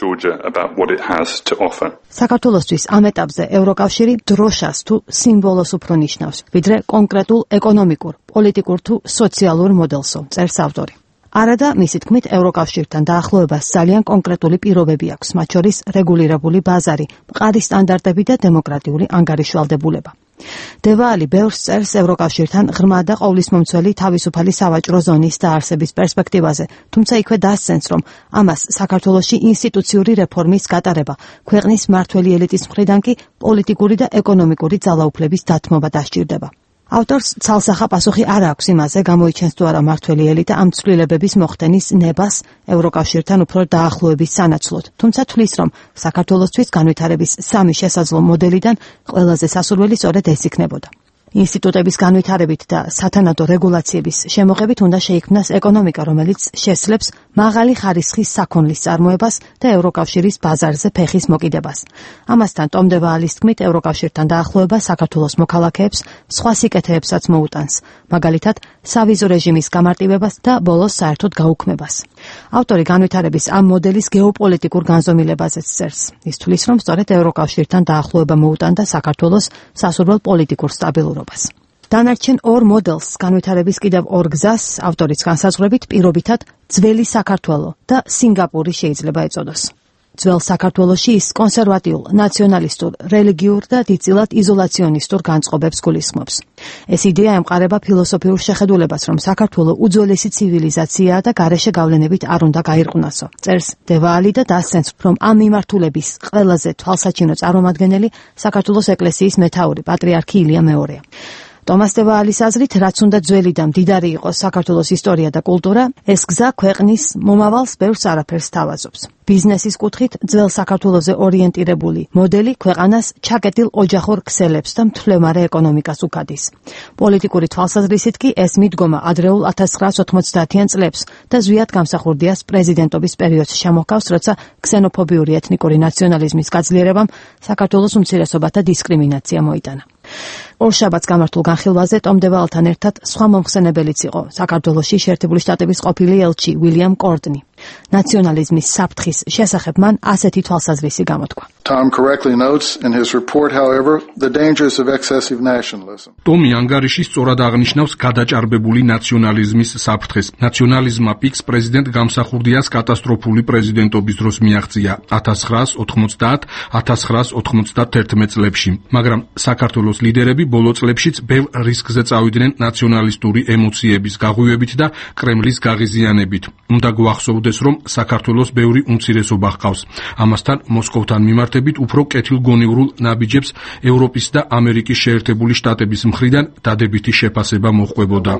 საქართველოსთვის ამ ეტაპზე ევროკავშირი დროშას თუ სიმბოლოს უფრო ნიშნავს, ვიდრე კონკრეტულ ეკონომიკურ, პოლიტიკურ თუ სოციალურ მოდელსო, წერს ავტორი. არადა მისი თქმით ევროკავშირთან დაახლოებას ძალიან კონკრეტული პირობები აქვს, მათ შორის რეგულირებული ბაზარი, მყარი სტანდარტები და დემოკრატიული ანგარიშვალდებულება. დევალი ბევრს წერს ევროკავშირთან ღრმა და ყოვლისმომცველი თავისუფალი სავაჭრო ზონის დაარსების პერსპექტივაზე, თუმცა იქვე დასცენს, რომ ამას საქართველოში ინსტიტუციური რეფორმის გატარება, ქვეყნის მმართველი ელიტის მხრიდან კი პოლიტიკური და ეკონომიკური ძალაუფლების დათმობა დასჭირდება. ავტორს ცალსახა პასუხი არ აქვს იმაზე, გამოიჩენს თუ არა მმართველი ელიტა ამ ცვლილებების მოხდენის ნებას ევროკავშირთან უფრო დაახლოების სანაცვლოდ, თუმცა თვლის, რომ საქართველოსთვის განვითარების სამი შესაძლო მოდელიდან ყველაზე სასურველი სწორედ ეს იქნებოდა. ინსტიტუტების განვითარებით და სათანადო რეგულაციების შემოღებით უნდა შეიქმნას ეკონომიკა, რომელიც შესძლებს მაღალი ხარისხის საქონლის წარმოებას და ევროკავშირის ბაზარზე ფეხის მოკიდებას. ამასთან ტომ დევაალის თქმით, ევროკავშირთან დაახლოება საქართველოს მოქალაქეებს სხვა სიკეთეებსაც მოუტანს, მაგალითად, სავიზო რეჟიმის გამარტივებას და ბოლოს საერთოდ გაუქმებას. ავტორი განვითარების ამ მოდელის გეოპოლიტიკურ განზომილებაზეც წერს. ის თვლის, რომ სწორედ ევროკავშირთან დაახლოება მოუტანდა საქართველოს სასურველ პოლიტიკურ სტაბილურობას. დანარჩენ ორ მოდელს განვითარების კიდევ ორ გზას ავტორის განსაზღვრებით პირობითად ძველი საქართველო და სინგაპური შეიძლება ეწოდოს. ძველ საქართველოში ის კონსერვატიულ, ნაციონალისტურ, რელიგიურ და დიდწილად იზოლაციონისტურ განწყობებს გულისხმობს. ეს იდეა ემყარება ფილოსოფიურ შეხედულებას, რომ საქართველო უძველესი ცივილიზაციაა და გარეშე გავლენებით არ უნდა გაირყვნასო. წერს დევალი და დასცენს, რომ ამ მიმართულების ყველაზე თვალსაჩინო წარმომადგენელი საქართველოს ეკლესიის მეთაური პატრიარქი ილია მეორეა. ტომას დევაალის აზრით, რაც უნდა ძველი და მდიდარი იყოს საქართველოს ისტორია და კულტურა, ეს გზა ქვეყნის მომავალს ბევრს არაფერს თავაზობს. ბიზნესის კუთხით ძველ საქართველოზე ორიენტირებული მოდელი ქვეყანას ჩაკეტილ ოჯახურ ქსელებს და მთლევარე ეკონომიკას უქადის. პოლიტიკური თვალსაზრისით კი ეს მიდგომა ადრეულ ათას ცხრაას ოთხმოცდაათიან წლებს და ზვიად გამსახურდიას პრეზიდენტობის პერიოდს შემოჰგავს, როცა ქსენოფობიური ეთნიკური ნაციონალიზმის გაძლიერებამ საქართველოს უმცირესობათა დისკრიმინაცია მოიტანა. ორშაბათს გამართულ განხილვაზე ტომ დევალთან ერთად სხვა მომხსენებელიც იყო საქართველოში შეერთებული შტატების ყოფილი ელჩი უილიამ კორტნი. ნაციონალიზმის საფრთხის შესახებ მან ასეთი თვალსაზრისი გამოთქვა. Tom correctly notes in his report, however, the dangers of excessive nationalism. ტომი ანგარიში სწორად აღნიშნავს გადაჭარბებული ნაციონალიზმის საფრთხეს. ნაციონალიზმმა პიკს პრეზიდენტ გამსახურდიას კატასტროფული პრეზიდენტობის დროს მიაღწია ათას ცხრაას ოთხმოცდაათ ათას ცხრაას ოთხმოცდათერთმეტ წლებში, მაგრამ საქართველოს ლიდერები ბოლო წლებშიც ბევრ რისკზე წავიდნენ ნაციონალისტური ემოციების გაღვივებით და კრემლის გაღიზიანებით. უნდა გვახსოვდეს, რომ საქართველოს ბევრი უმცირესობა ჰყავს. ამასთან მოსკოვთან მიმართებით უფრო კეთილგონივრულ ნაბიჯებს ევროპის და ამერიკის შეერთებული შტატების მხრიდან დადებითი შეფასება მოჰყვებოდა.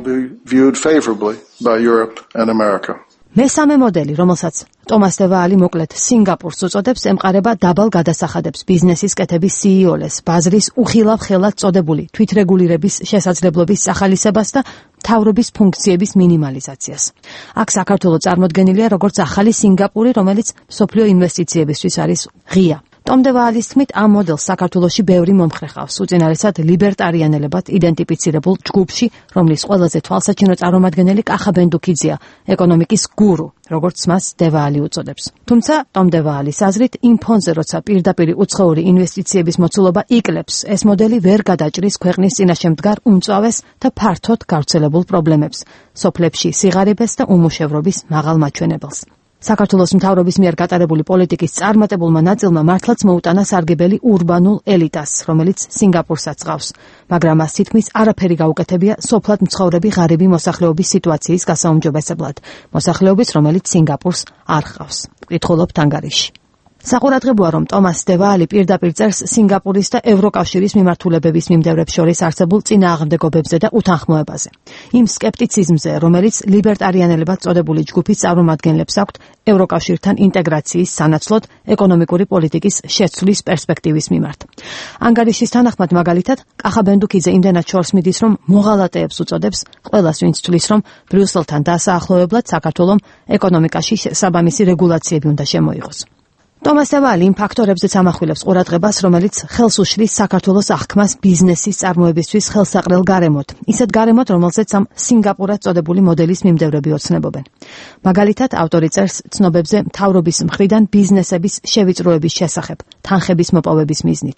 მესამე მოდელი, რომელსაც ტომას დევალი მოკლედ სინგაპურს უწოდებს, ემყარება დაბალ გადასახადებს, ბიზნესის კეთების სიიოლეს, ბაზრის უხილავ ხელად წოდებული თვითრეგულირების შესაძლებლობის სახალისებას და მთავრობის ფუნქციების მინიმალიზაციას. აქ საქართველო წარმოდგენილია როგორც ახალი სინგაპური, რომელიც მსოფლიო ინვესტიციებისთვის არის ღია. ტომდევალის თქმით, ამ მოდელს საქართველოში ბევრი მომხრე ჰყავს, უწინარესად ლიბერტარიანელებად იდენტიფიცირებულ ჯგუფში, რომლის ყველაზე თვალსაჩინო წარმომადგენელი კახა ბენდუქიძეა, ეკონომიკის გურუ, როგორც მას დევალი უწოდებს. თუმცა ტომდევალის აზრით, იმ ფონზე, როცა პირდაპირ უცხოური ინვესტიციების მოცულობა იკლებს, ეს მოდელი ვერ გადაჭრის ქვეყნის წინაშე მდგარ უმწვავეს და ფართოდ გავრცელებულ პრობლემებს, სოფლებში სიღარიბეს და უმუშევრობის მაღალ მაჩვენებელს. საქართველოს მთავრობის მიერ გატარებული პოლიტიკის წარმატებულმა ნაწილმა მართლაც მოუტანა სარგებელი ურბანულ ელიტას, რომელიც სინგაპურსაც ყავს, მაგრამ მას თითქმის არაფერი გაუკეთებია სოფლად მცხოვრები ღარიბი მოსახლეობის სიტუაციის გასაუმჯობესებლად, მოსახლეობის, რომელიც სინგაპურს არ ყავს. ვკითხულობთ ანგარიში. საყურადღებოა, რომ ტომას დევალი პირდაპირ წერს სინგაპურის და ევროკავშირის მიმართულებების მიმდევრებს შორის არსებულ წინააღმდეგობებზე და უთანხმოებაზე. იმ სკეპტიციზმზე, რომელიც ლიბერტარიანელებად წოდებული ჯგუფის წარმომადგენლებს აქვთ ევროკავშირთან ინტეგრაციის სანაცვლოდ ეკონომიკური პოლიტიკის შეცვლის პერსპექტივის მიმართ. ანგარიშის თანახმად, მაგალითად, კახა ბენდუქიძე იმდენად შორს მიდის, რომ მოღალატეებს უწოდებს, ყველას ვინც თვლის, რომ ბრიუსელთან დასაახლოებლად საქართველომ ეკონომიკაში საბამისი რეგულაციები უნდა შემოიღოს. ტომას დევალი იმ ფაქტორებზეც ამახვილებს ყურადღებას, რომელიც ხელს უშლის საქართველოს აღქმას ბიზნესის წარმოებისთვის ხელსაყრელ გარემოთ, ისეთ გარემოთ, რომელზეც ამ სინგაპურად წოდებული მოდელის მიმდევრები ოცნებობენ. მაგალითად, ავტორი წერს ცნობებზე მთავრობის მხრიდან ბიზნესების შევიწროების შესახებ, თანხების მოპოვების მიზნით.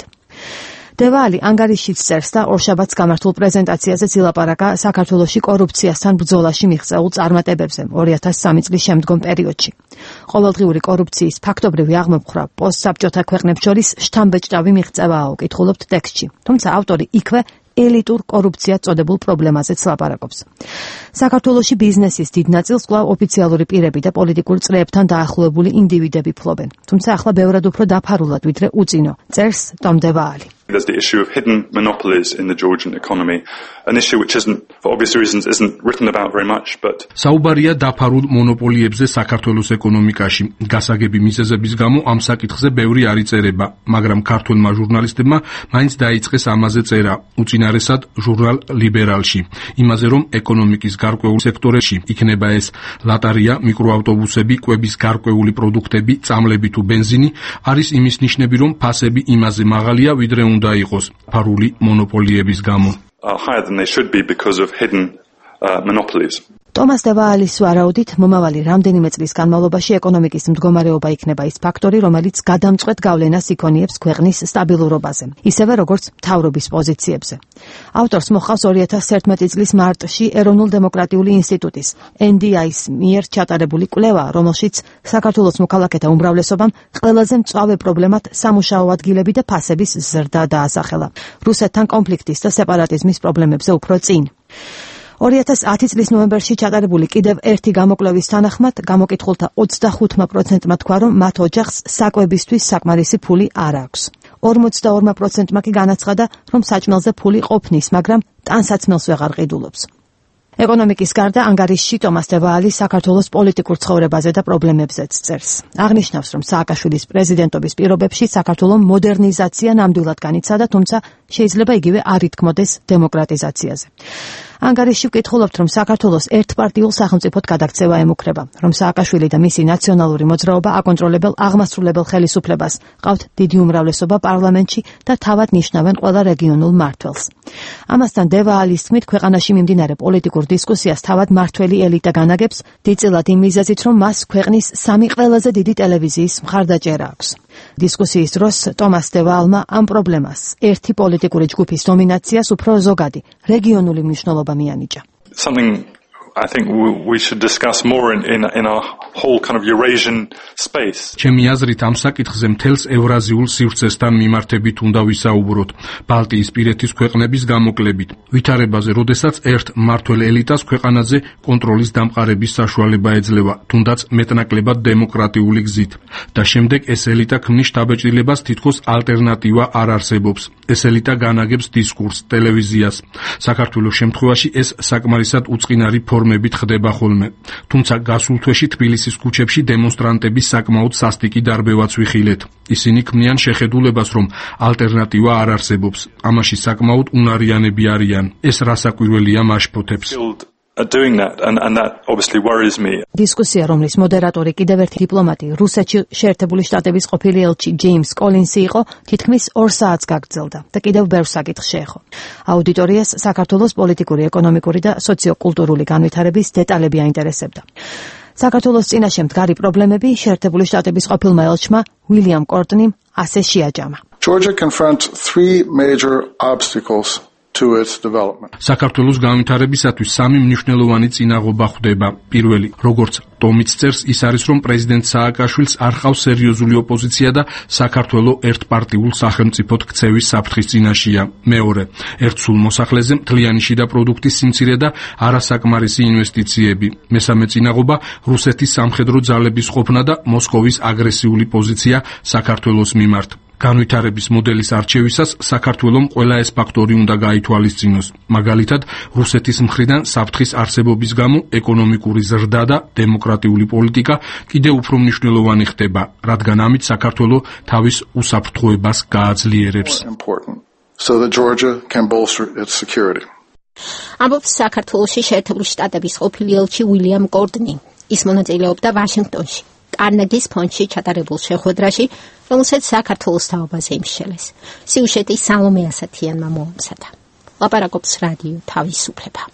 დევალი ანგარიშიც წერს და ორშაბათს გამართულ პრეზენტაციაზე ილაპარაკა საქართველოში კორუფციასთან ბრძოლაში მიღწეულ წარმატებებზე ორი ათას სამი წლის შემდგომ პერიოდში. ყოველდღიური კორუფციის ფაქტობრივი აღმოფხვრა პოსტსაბჭოთა ქვეყნებს შორის შთამბეჭდავი მიღწევაა, კითხულობთ ტექსტში. თუმცა ავტორი იქვე ელიტურ კორუფციად წოდებულ პრობლემაზეც ლაპარაკობს. საქართველოში ბიზნესის დიდ ნაწილს კვლავ ოფიციალური პირები და პოლიტიკურ წრეებთან დაახლოებული ინდივიდები ფლობენ. თუმცა ახლა ბევრად უფრო დაფარულად, ვიდრე უწინო, წერს ტომდევალი. There's the issue of hidden monopolies in the Georgian economy, an issue which isn't, for obvious reasons, isn't written about very much, but საუბარია დაფარულ მონოპოლიებზე საქართველოს ეკონომიკაში. გასაგები მიზეზების გამო ამ საკითხზე ბევრი არ იწერება, მაგრამ ქართველმა ჟურნალისტებმა მაინც დაიწყეს ამაზე წერა, უწინარესად ჟურნალ ლიბერალში, იმაზე რომ ეკონომიკის გარკვეულ სექტორებში, იქნება ეს ლატარია, მიკროავტობუსები, კვების გარკვეული პროდუქტები, წამლები თუ ბენზინი, არის იმის ნიშნები, რომ ფასები იმაზე მაღალია, ვიდრე უნდა იყოს ფარული მონოპოლიების გამო. higher than they should be because of hidden uh, monopolies. ტომას დევალის ვარაუდით, მომავალი რამდენიმე წლის განმავლობაში ეკონომიკის მდგომარეობა იქნება ის ფაქტორი, რომელიც გადამწყვეტ გავლენას იქონიებს ქვეყნის სტაბილურობაზე, ისევე როგორც მთავრობის პოზიციებზე. ავტორს მოჰყავს ორი ათას ერთმეტი წლის მარტში ეროვნულ დემოკრატიული ინსტიტუტის ენ დი აის მიერ ჩატარებული კვლევა, რომელშიც საქართველოს მოქალაქეთა უმრავლესობამ ყველაზე მწვავე პრობლემად სამუშაო ადგილები და ფასების ზრდა დაასახელა. რუსეთთან კონფლიქტის და სეპარატიზმის პრობლემებზე უფრო წინ. ორი ათას ათი წლის ნოემბერში ჩატარებული კიდევ ერთი გამოკვლევის თანახმად, გამოკითხულთა ოცდახუთმა პროცენტმა თქვა, რომ მათ ოჯახს საკვებისთვის საკმარისი ფული არ აქვს. ორმოცდაორმა პროცენტმა კი განაცხადა, რომ საჭმელზე ფული ყოფნის, მაგრამ ტანსაცმელს ვეღარ ყიდულობს. ეკონომიკის გარდა ანგარიშში ტომას დევალი საქართველოს პოლიტიკურ ცხოვრებაზე და პრობლემებზეც წერს. აღნიშნავს, რომ სააკაშვილის პრეზიდენტობის პირობებში საქართველოს მოდერნიზაცია ნამდვილად განიცადა, თუმცა შეიძლება იგივე არ ითქმოდეს დემოკრატიზაციაზე. ანგარიში ვკითხულობთ, რომ საქართველოს ერთპარტიულ სახელმწიფოდ გადაქცევა ემუქრება, რომ სააკაშვილი და მისი ნაციონალური მოძრაობა აკონტროლებელ აღმასრულებელ ხელისუფლებას, ყავთ დიდი უმრავლესობა პარლამენტში და თავად ნიშნავენ ყველა რეგიონულ მმართველს. ამასთან დევალის თქმით, ქვეყანაში მიმდინარე პოლიტიკურ დისკუსიას თავად მართველი ელიტა განაგებს, დიდწილად იმ მიზეზით, რომ მას ქვეყნის სამი ყველაზე დიდი ტელევიზიის მხარდაჭერა აქვს. დისკუსიის დროს ტომას დევალმა ამ პრობლემას, ერთი პოლიტიკური ჯგუფის დომინაციას უფრო ზოგადი, რეგიონული მნიშვნელობა მიანიჭა. Something I think we should discuss more in in in our whole kind of Eurasian space. ჩემი აზრით ამ საკითხზე მთელს ევრაზიულ სივრცესთან მიმართებით უნდა ვისაუბროთ, ბალტიისპირეთის ქვეყნების გამოკლებით, ვითარებაზე, როდესაც ერთ მმართველ ელიტას ქვეყანაზე კონტროლის დამყარების საშუალება ეძლევა, თუნდაც მეტნაკლებად დემოკრატიული გზით. და შემდეგ ეს ელიტა ქმნის შთაბეჭდილებას, თითქოს ალტერნატივა არ არსებობს. ეს ელიტა განაგებს დისკურსს, ტელევიზიას. საქართველოს შემთხვევაში ეს საკმარისად უწყინარი ფორმებით ხდება ხოლმე. თუმცა გასულ თვეში თბილისის ქუჩებში დემონსტრანტების საკმაოდ სასტიკი დარბევაც ვიხილეთ. ისინი ქმნიან შეხედულებას, რომ ალტერნატივა არ არსებობს. ამაში საკმაოდ უნარიანები არიან. ეს რასაკვირველია მაშფოთებს. at doing that, and, and that obviously worries me. დისკუსია, რომლის მოდერატორი კიდევ ერთი დიპლომატი, რუსეთში შეერთებული შტატების ყოფილი ელჩი ჯეიმს კოლინსი იყო, თითქმის ორ საათს გაგრძელდა და კიდევ ბევრ საკითხს შეეხო. აუდიტორიას საქართველოს პოლიტიკური, ეკონომიკური და სოციოკულტურული განვითარების დეტალები აინტერესებდა. საქართველოს წინაშე მდგარი პრობლემები შეერთებული შტატების ყოფილმა ელჩმა უილიამ კორტნიმ ასე შეაჯამა. Georgia confronts three major obstacles to its development. საქართველოს განვითარებისათვის სამი მნიშვნელოვანი წინაღობა ხვდება. პირველი, როგორც ტომიც წერს, ის არის, რომ პრეზიდენტ სააკაშვილს არ ყავს სერიოზული ოპოზიცია და საქართველოს ერთპარტიულ სახელმწიფოდ ქცევის საფრთხის წინაშეა. მეორე, ერთ სულ მოსახლეზე მთლიანი შიდა პროდუქტის სიმცირე და არასაკმარისი ინვესტიციები. მესამე წინაღობა, რუსეთის სამხედრო ძალების ყოფნა და მოსკოვის აგრესიული პოზიცია საქართველოს მიმართ. განვითარების მოდელის არჩევისას საქართველოს ყველა ეს ფაქტორი უნდა გაითვალისწინოს. მაგალითად, რუსეთის მხრიდან საფრთხის არსებობის გამო ეკონომიკური ზრდა და დემოკრატიული პოლიტიკა კიდევ უფრო მნიშვნელოვანი ხდება, რადგან ამით საქართველოს თავის უსაფრთხოებას გააძლიერებს. So that Georgia can bolster its security. ამბობს საქართველოში შეერთებული შტატების ყოფილი ელჩი უილიამ კორტნი. ის მონაწილეობდა ვაშინგტონში კარნეგის ფონდში ჩატარებულ შეხვედრაში, რომელსაც საქართველოს თაობაზე იმსჯელეს. სიუჟეტი სალომე ასათიანმა მოამზადა. ლაპარაკობს რადიო თავისუფლება.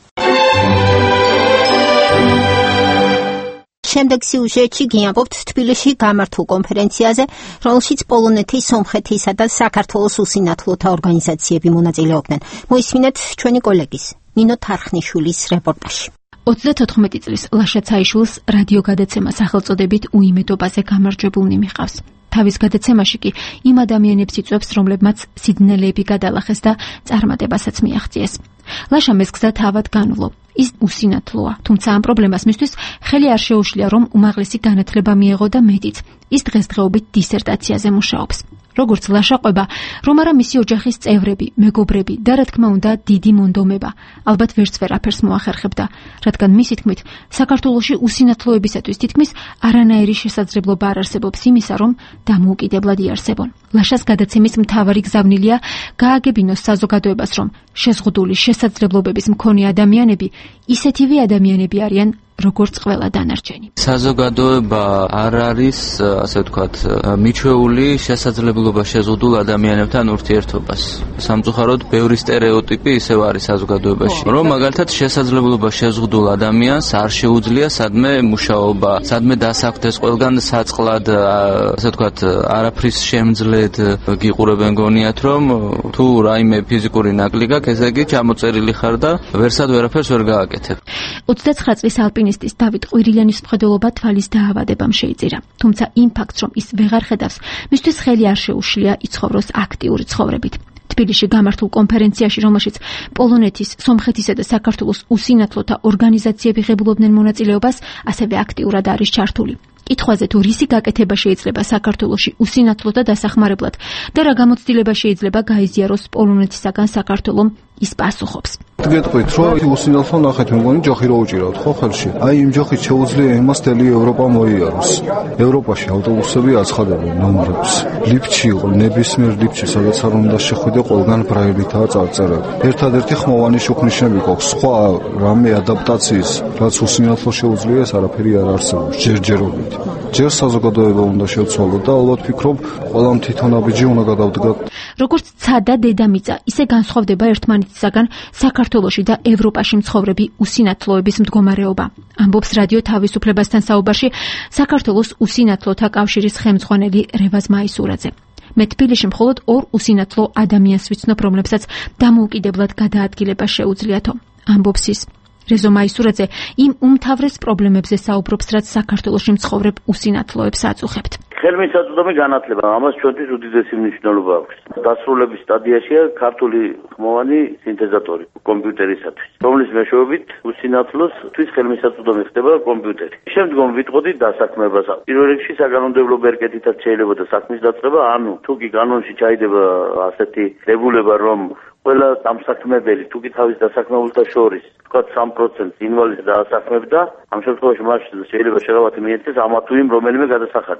შემდეგ სიუჟეტში გიამბობთ თბილისში გამართულ კონფერენციაზე, რომელშიც პოლონეთის, სომხეთისა და საქართველოს უსინათლოთა ორგანიზაციები მონაწილეობდნენ. მოისმინეთ ჩვენი კოლეგის ნინო თარხნიშვილის რეპორტაჟი. ოცდათოთხმეტი წლის ლაშა ცაიშვილს რადიოგადაცემა სახელწოდებით უიმედობაზე გამარჯვებულნი მიჰყავს. თავის გადაცემაში კი იმ ადამიანებს იწვევს, რომლებმაც სიძნელეები გადალახეს და წარმატებასაც მიაღწიეს. ლაშა მესგზა თავად განვლო. ის უსინათლოა, თუმცა ამ პრობლემას მისთვის ხელი არ შეუშლია, რომ უმაღლესი განათლება მიეღო და მეტიც. ის დღესდღეობით დისერტაციაზე მუშაობს. როგორც ლაშა ყვება, რომ არა მისი ოჯახის წევრები, მეგობრები და რა თქმა უნდა დიდი მონდომება, ალბათ ვერც ვერაფერს მოახერხებდა, რადგან მისი თქმით, საქართველოში უსინათლოებისათვის თითქმის არანაირი შესაძლებლობა არ არსებობს იმისა, რომ დამოუკიდებლად იარსებონ. ლაშას გადაცემის მთავარი გზავნილია გააგებინოს საზოგადოებას, რომ შეზღუდული შესაძლებლობების მქონე ადამიანები ისეთივე ადამიანები არიან, როგორც ყველა დანარჩენი. საზოგადოება არ არის, ასე ვთქვათ, მიჩვეული შესაძლებლობა შეზღუდულ ადამიანებთან ურთიერთობას. სამწუხაროდ, ბევრი სტერეოტიპი ისევ არის საზოგადოებაში, რომ მაგალითად შესაძლებლობა შეზღუდულ ადამიანს არ შეუძლია სადმე მუშაობა, სადმე დასაქმდეს ყველგან საწყლად, ასე ვთქვათ, არაფრის შემძლედ გიყურებენ გონიათ, რომ თუ რაიმე ფიზიკური ნაკლი გაქვს, ესე იგი ჩამოწერილი ხარ და ვერსად ვერაფერს ვერ გააკეთებ. ოცდაცხრა წლის ალპინისტის დავით ყვირილიანის მხედველობა თვალის დაავადებამ შეიწირა. თუმცა იმ ფაქტს, რომ ის ვეღარ ხედავს, მისთვის ხელი არ შეუშლია იცხოვროს აქტიური ცხოვრებით. თბილისში გამართულ კონფერენციაში, რომელშიც პოლონეთის, სომხეთისა და საქართველოს უსინათლოთა ორგანიზაციები ღებულობდნენ მონაწილეობას, ასევე აქტიურად არის ჩართული. კითხვაზე თუ რისი გაკეთება შეიძლება საქართველოში უსინათლოთა დასახმარებლად და რა გამოცდილება შეიძლება გაიზიაროს პოლონეთისაგან საქართველომ, ის პასუხობს. გეტყვით, რომ უსინათლო ნახეთ, მეგონი ჯოხი რო უჭირავთ ხო ხელში? აი იმ ჯოხით შეუძლია იმას თელი ევროპა მოიაროს. ევროპაში ავტობუსები აცხადებენ ნომრებს. ლიფტში იყო, ნებისმიერ ლიფტში, სადაც არ უნდა შეხვიდე, ყველგან ბრაილითაა წარწერები. ერთადერთი ხმოვანი შუქნიშნები გვაქვს, სხვა რამე ადაპტაციის, რაც უსინათლო შეუძლია, ეს არაფერი არ არსებობს ჯერჯერობით. ჯერ საზოგადოება უნდა შევცვალოთ და ალბათ ფიქრობ, ყველამ თვითონაბიჯი უნდა გადავდგათ. როგორც ცადა დედამიწა, ისე განსხვავდება ერთმანეთისაგან საქართველოში და ევროპაში მცხოვრები უსინათლოების მდგომარეობა. ამბობს რადიო თავისუფლებასთან საუბარში საქართველოს უსინათლოთა კავშირის ხელმძღვანელი რევაზ მაისურაძე. მე თბილისში მხოლოდ ორ უსინათლო ადამიანს ვიცნობ, რომლებსაც დამოუკიდებლად გადაადგილება შეუძლიათო. ამბობს ის. რეზო მაისურაძე იმ უმთავრეს პრობლემებზე საუბრობს, რაც საქართველოში მცხოვრებ უსინათლოებს აწუხებთ. ხელმისაწვდომი განათლება, ამას ჩვენთვის უდიდესი მნიშვნელობა აქვს. დასრულების სტადიაშია ქართული ხმოვანი სინთეზატორი კომპიუტერისათვის, რომლის მეშვეობით უსინათლოს თვის ხელმისაწვდომი ხდება კომპიუტერი. შემდგომ ვიტყოდი დასაქმებას. პირველ რიგში საკანონმდებლო ბერკეტითაც შეიძლება და საქმის დაწყება, ანუ თუ კი კანონში ჩაიდება ასეთი დებულება, რომ ყველა დამსაქმებელი თუ კი თავის დასაქმებულთა შორის თქვა სამ პროცენტს ინვალიდს დაასაქმებდა, ამ შემთხვევაში მას შეიძლება შერავათი მიეცეს ამა თუ იმ რომელიმე გადასახადში. მე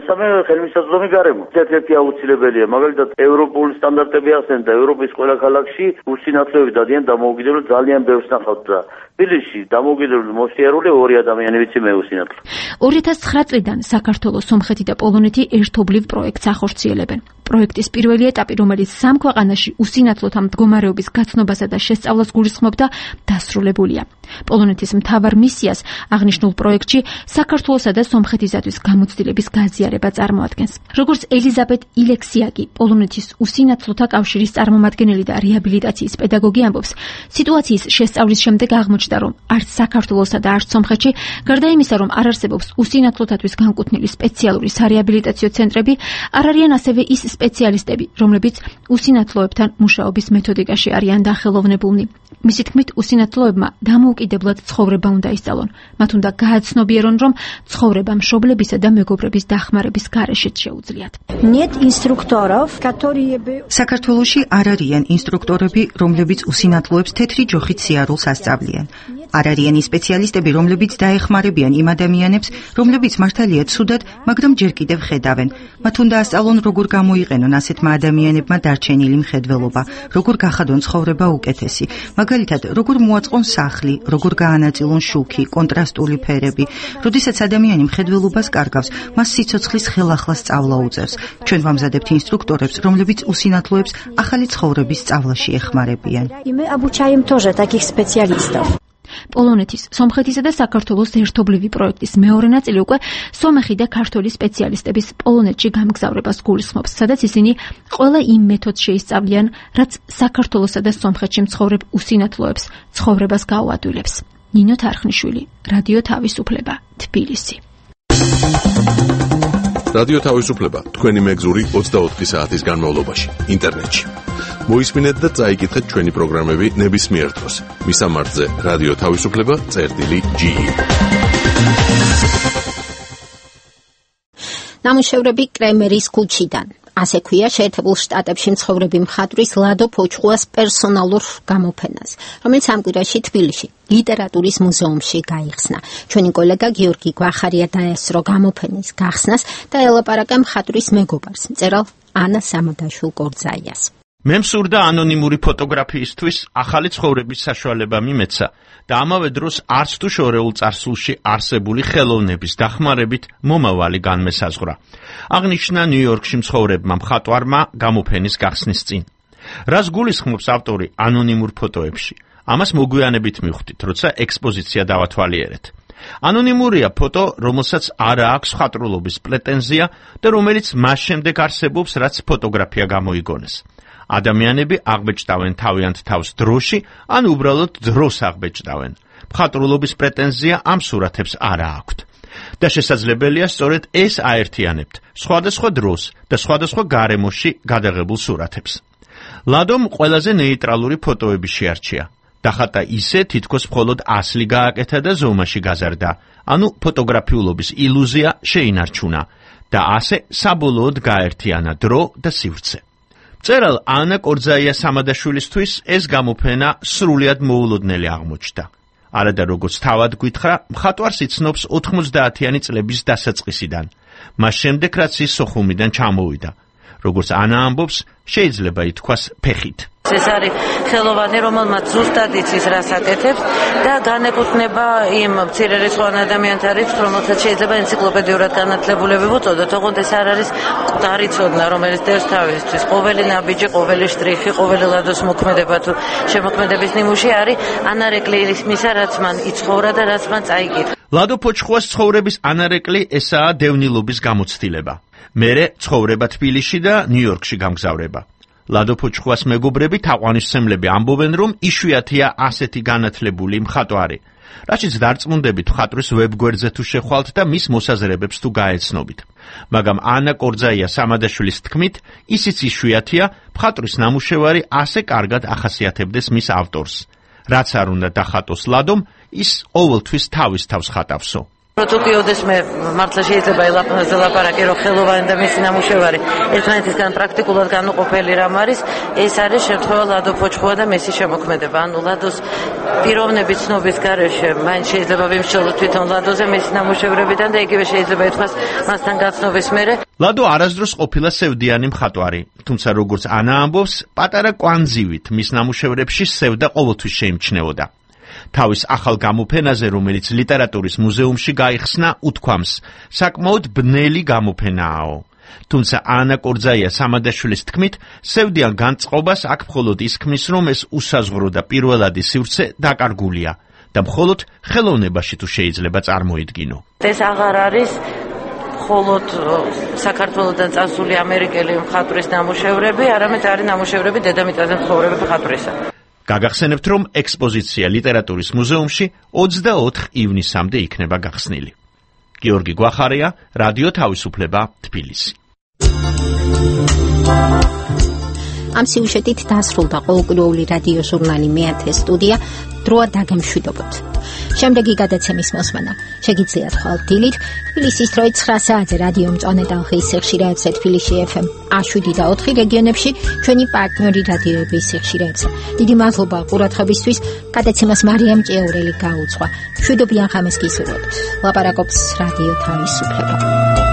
მესამე ხელმისაწვდომი გარემო. ერთ-ერთი აუცილებელია, მაგალითად ევროპული სტანდარტები ახსენ და ევროპის ყველა ქალაქში უსინათლოები დადიან დამოუკიდებელ ძალიან ბევრს ნახავთ და თბილისში დამოუკიდებელ მოსიარული ორი ადამიანი ვიცი მე უსინათლო. ორი ათას ცხრა წლიდან საქართველოს, სომხეთი და პოლონეთი ერთობლივ პროექტს ახორციელებენ. პროექტის პირველი ეტაპი, რომელიც სამ ქვეყანაში უსინათლოთა მდგომარეობის გაცნობასა და შესწავლას გულისხმობდა, დასრულებულია. პოლონეთის მთავარ მისიას აღნიშნულ პროექტში საქართველოსა და სომხეთისათვის გამოცდილების გაზიარება წარმოადგენს. როგორც ელიზაბეთ ილექსიაკი, პოლონეთის უსინათლოთა კავშირის წარმომადგენელი და რეაბილიტაციის პედაგოგი ამბობს, სიტუაციის შესწავლის შემდეგ აღმოჩნდა, რომ არც საქართველოსა და არც სომხეთში, გარდა იმისა, რომ არ არსებობს უსინათლოთათვის განკუთვნილი სპეციალური სარეაბილიტაციო ცენტრები, არ არიან ასევე ის სპეციალისტები, რომლებიც უსინათლოებთან მუშაობის მეთოდიკაში არიან დახელოვნებულნი. მისი თქმით, უსინათლოებმა დამოუკიდებლად ცხოვრება უნდა ისწავლონ. მათ უნდა გააცნობიერონ, რომ ცხოვრება მშობლებისა და მეგობრების დახმარების გარეშეც შეუძლიათ. საქართველოში არ არიან ინსტრუქტორები, რომლებიც უსინათლოებს თეთრი ჯოხით სიარულს ასწავლიან. არ არიან ის სპეციალისტები, რომლებიც დაეხმარებიან იმ ადამიანებს, რომლებიც მართალია ცუდად, მაგრამ ჯერ კიდევ ხედავენ. მათ უნდა ასწავლონ, როგორ გამოიყენონ ასეთმა ადამიანებმა დარჩენილი მხედველობა, როგორ გახადონ ცხოვრება უკეთესი. მაგალითად, როგორ მოაწყონ სახლი, როგორ გაანაწილონ შუქი, კონტრასტული ფერები. როდესაც ადამიანი მხედველობას კარგავს, მას სიცოცხლის ხელახლა სწავლა უწევს. ჩვენ ვამზადებთ ინსტრუქტორებს, რომლებიც უსინათლოებს ახალი ცხოვრების სწავლაში ეხმარებიან. პოლონეთის, სომხეთისა და საქართველოს ერთობლივი პროექტის მეორე ნაწილი უკვე სომეხი და ქართველი სპეციალისტების პოლონეთში გამგზავრებას გულისხმობს, სადაც ისინი ყველა იმ მეთოდს შეისწავლიან, რაც საქართველოსა და სომხეთში მცხოვრებ უსინათლოებს ცხოვრებას გაუადვილებს. ნინო თარხნიშვილი, რადიო თავისუფლება, თბილისი. რადიო თავისუფლება, თქვენი მეგზური ოცდაოთხი საათის განმავლობაში, ინტერნეტში. მოისმინეთ და წაიკითხეთ ჩვენი პროგრამები ნებისმიერ დროს. მისამართზე რადიო თავისუფლება წერტილი ჯი. ნამუშევრები კრემერის ქუჩიდან. ასე ქვია შეერთებულ შტატებში მცხოვრები მხატვრის ლადო ფოჩხუას პერსონალურ გამოფენას, რომელიც ამ კვირაში თბილისში ლიტერატურის მუზეუმში გაიხსნა. ჩვენი კოლეგა გიორგი გვახარია დაესწრო გამოფენის გახსნას და ელაპარაკა მხატვრის მეგობარს, მწერალ ანა სამადაშვილ-კორძაიას. მე მსურდა ანონიმური ფოტოგრაფიისთვის ახალი ცხოვრების საშუალება მიმეცა და ამავე დროს არც თუ შორეულ წარსულში არსებული ხელოვნების დახმარებით მომავალი განმესაზღვრა. აღნიშნა ნიუ-იორკში მცხოვრებმა მხატვარმა გამოფენის გახსნის წინ. რას გულისხმობს ავტორი ანონიმურ ფოტოებში? ამას მოგვიანებით მივხვდით, როცა ექსპოზიცია დავათვალიერეთ. ანონიმურია ფოტო, რომელსაც არ აქვს მხატვრულობის პრეტენზია და რომელიც მას შემდეგ არსებობს, რაც ფოტოგრაფია გამოიგონეს. ადამიანები აღბეჭდავენ თავიანთ თავს დროში, ან უბრალოდ დროს აღბეჭდავენ. მხატვრულობის პრეტენზია ამ სურათებს არ აქვთ. და შესაძლებელია სწორედ ეს აერთიანებთ სხვადასხვა დროს და სხვადასხვა გარემოში გადაღებულ სურათებს. ლადომ ყველაზე ნეიტრალური ფოტოები შეარჩია. დახატა ისე, თითქოს მხოლოდ ასლი გააკეთა და ზომაში გაზარდა, ანუ ფოტოგრაფიულობის ილუზია შეინარჩუნა და ასე საბოლოოდ გაერთიანა დრო და სივრცე. მწერალ ანა კორძაიას სამადაშვილისთვის ეს გამოფენა სრულიად მოულოდნელი აღმოჩნდა. არადა როგორც თავად გითხრა, მხატვარს იცნობს ოთხმოცდაათიანი წლების დასაწყისიდან, მას შემდეგ რაც ის სოხუმიდან ჩამოვიდა. როგორც ანა ამბობს, შეიძლება ითქვას ფეხით. ეს არის ხელოვანი, რომელმაც ზუსტად იცის რას აკეთებს და განეკუთვნება იმ მცირე რიცხოვან ადამიანთა რიცხვს, რომელსაც შეიძლება ენციკლოპედიურად განათლებულები ვუწოდოთ, ოღონდ ეს არ არის მკვდარი ცოდნა, რომელიც დევს თავისთვის. ყოველი ნაბიჯი, ყოველი შტრიხი, ყოველი ლადოს მოქმედება თუ შემოქმედების ნიმუში არის ანარეკლიის მისა, რაც მან იცხოვრა და რაც მან წაიკითხა. ლადო ფოჩხუას ცხოვრების ანარეკლი ესაა დევნილობის გამოცდილება. მერე ცხოვრება თბილისში და ნიუ-იორკში გამგზავრება. ლადო ფოჩხუას მეგობრები თაყვანისმცემლები ამბობენ, რომ იშვიათია ასეთი განათლებული მხატვარი. რაშიც დარწმუნდებით მხატვრის ვებგვერდზე თუ შეხვალთ და მის მოსაზრებებს თუ გაეცნობით. მაგრამ ანა კორძაია სამადაშვილის თქმით, ისიც იშვიათია, მხატვრის ნამუშევარი ასე კარგად ახასიათებდეს მის ავტორს. რაც არ უნდა დახატოს ლადომ, ის ყოველთვის თავის თავს ხატავსო. თუ კიდევ მე მართლა შეიძლება ელაპარაკე რომ ხელოვანი და მისი ნამუშევარი ერთმანეთისგან პრაქტიკულად განუყოფელი რამ არის, ეს არის შემთხვევა ლადო ფოჩხუა და მესი შემოქმედება. ანუ ლადოს პიროვნების ცნობის გარეშე მაინც შეიძლება ვიმსჯელოთ თვითონ ლადოზე მისი ნამუშევრებიდან და იგივე შეიძლება ითქვას მასთან გაცნობის მერე. ლადო არასდროს ყოფილა სევდიანი მხატვარი, თუმცა როგორც ანა ამბობს, პატარა კვანძივით მის ნამუშევრებში სევდა ყოველთვის შეიმჩნეოდა. თავის ახალ გამოფენაზე, რომელიც ლიტერატურის მუზეუმში გაიხსნა, უთქვამს, საკმაოდ ბნელი გამოფენააო. თუმცა ანა კორძაია სამადაშვილის თქმით, სევდიან განწყობას აქ მხოლოდ ის ქმნის, რომ ეს უსაზღვრო და პირველადი სივრცე დაკარგულია და მხოლოდ ხელოვნებაში თუ შეიძლება წარმოიდგინო. ეს აღარ არის მხოლოდ საქართველოსთან წასული ამერიკელი მხატვრის ნამუშევრები, არამედ არის ნამუშევრები დედამიწაზე მცხოვრები მხატვრისა. გაგახსენებთ, რომ ექსპოზიცია ლიტერატურის მუზეუმში ოცდაოთხ ივნისამდე იქნება გახსნილი. გიორგი გვახარია, რადიო თავისუფლება, თბილისი. ამ სიუჟეტით დასრულდა ყოველკვირეული რადიო ჟურნალი მეათე სტუდია, დროა დაგემშვიდობოთ. შემდეგი გადაცემის მოსმენა შეგიძლიათ ხვალ დილით თბილისის დროით ცხრა საათზე რადიო მწვანე ტალღის სიხშირეებზე თბილისში ეფ ემ შვიდი და ოთხი რეგიონებში, ჩვენი პარტნიორი რადიოების სიხშირეებზე. დიდი მადლობა ყურადღებისთვის. გადაცემას მარიამ ჭიაურელი გაუძღვა. მშვიდობიან ღამეს გისურვებთ. ლაპარაკობს რადიო თავისუფლება.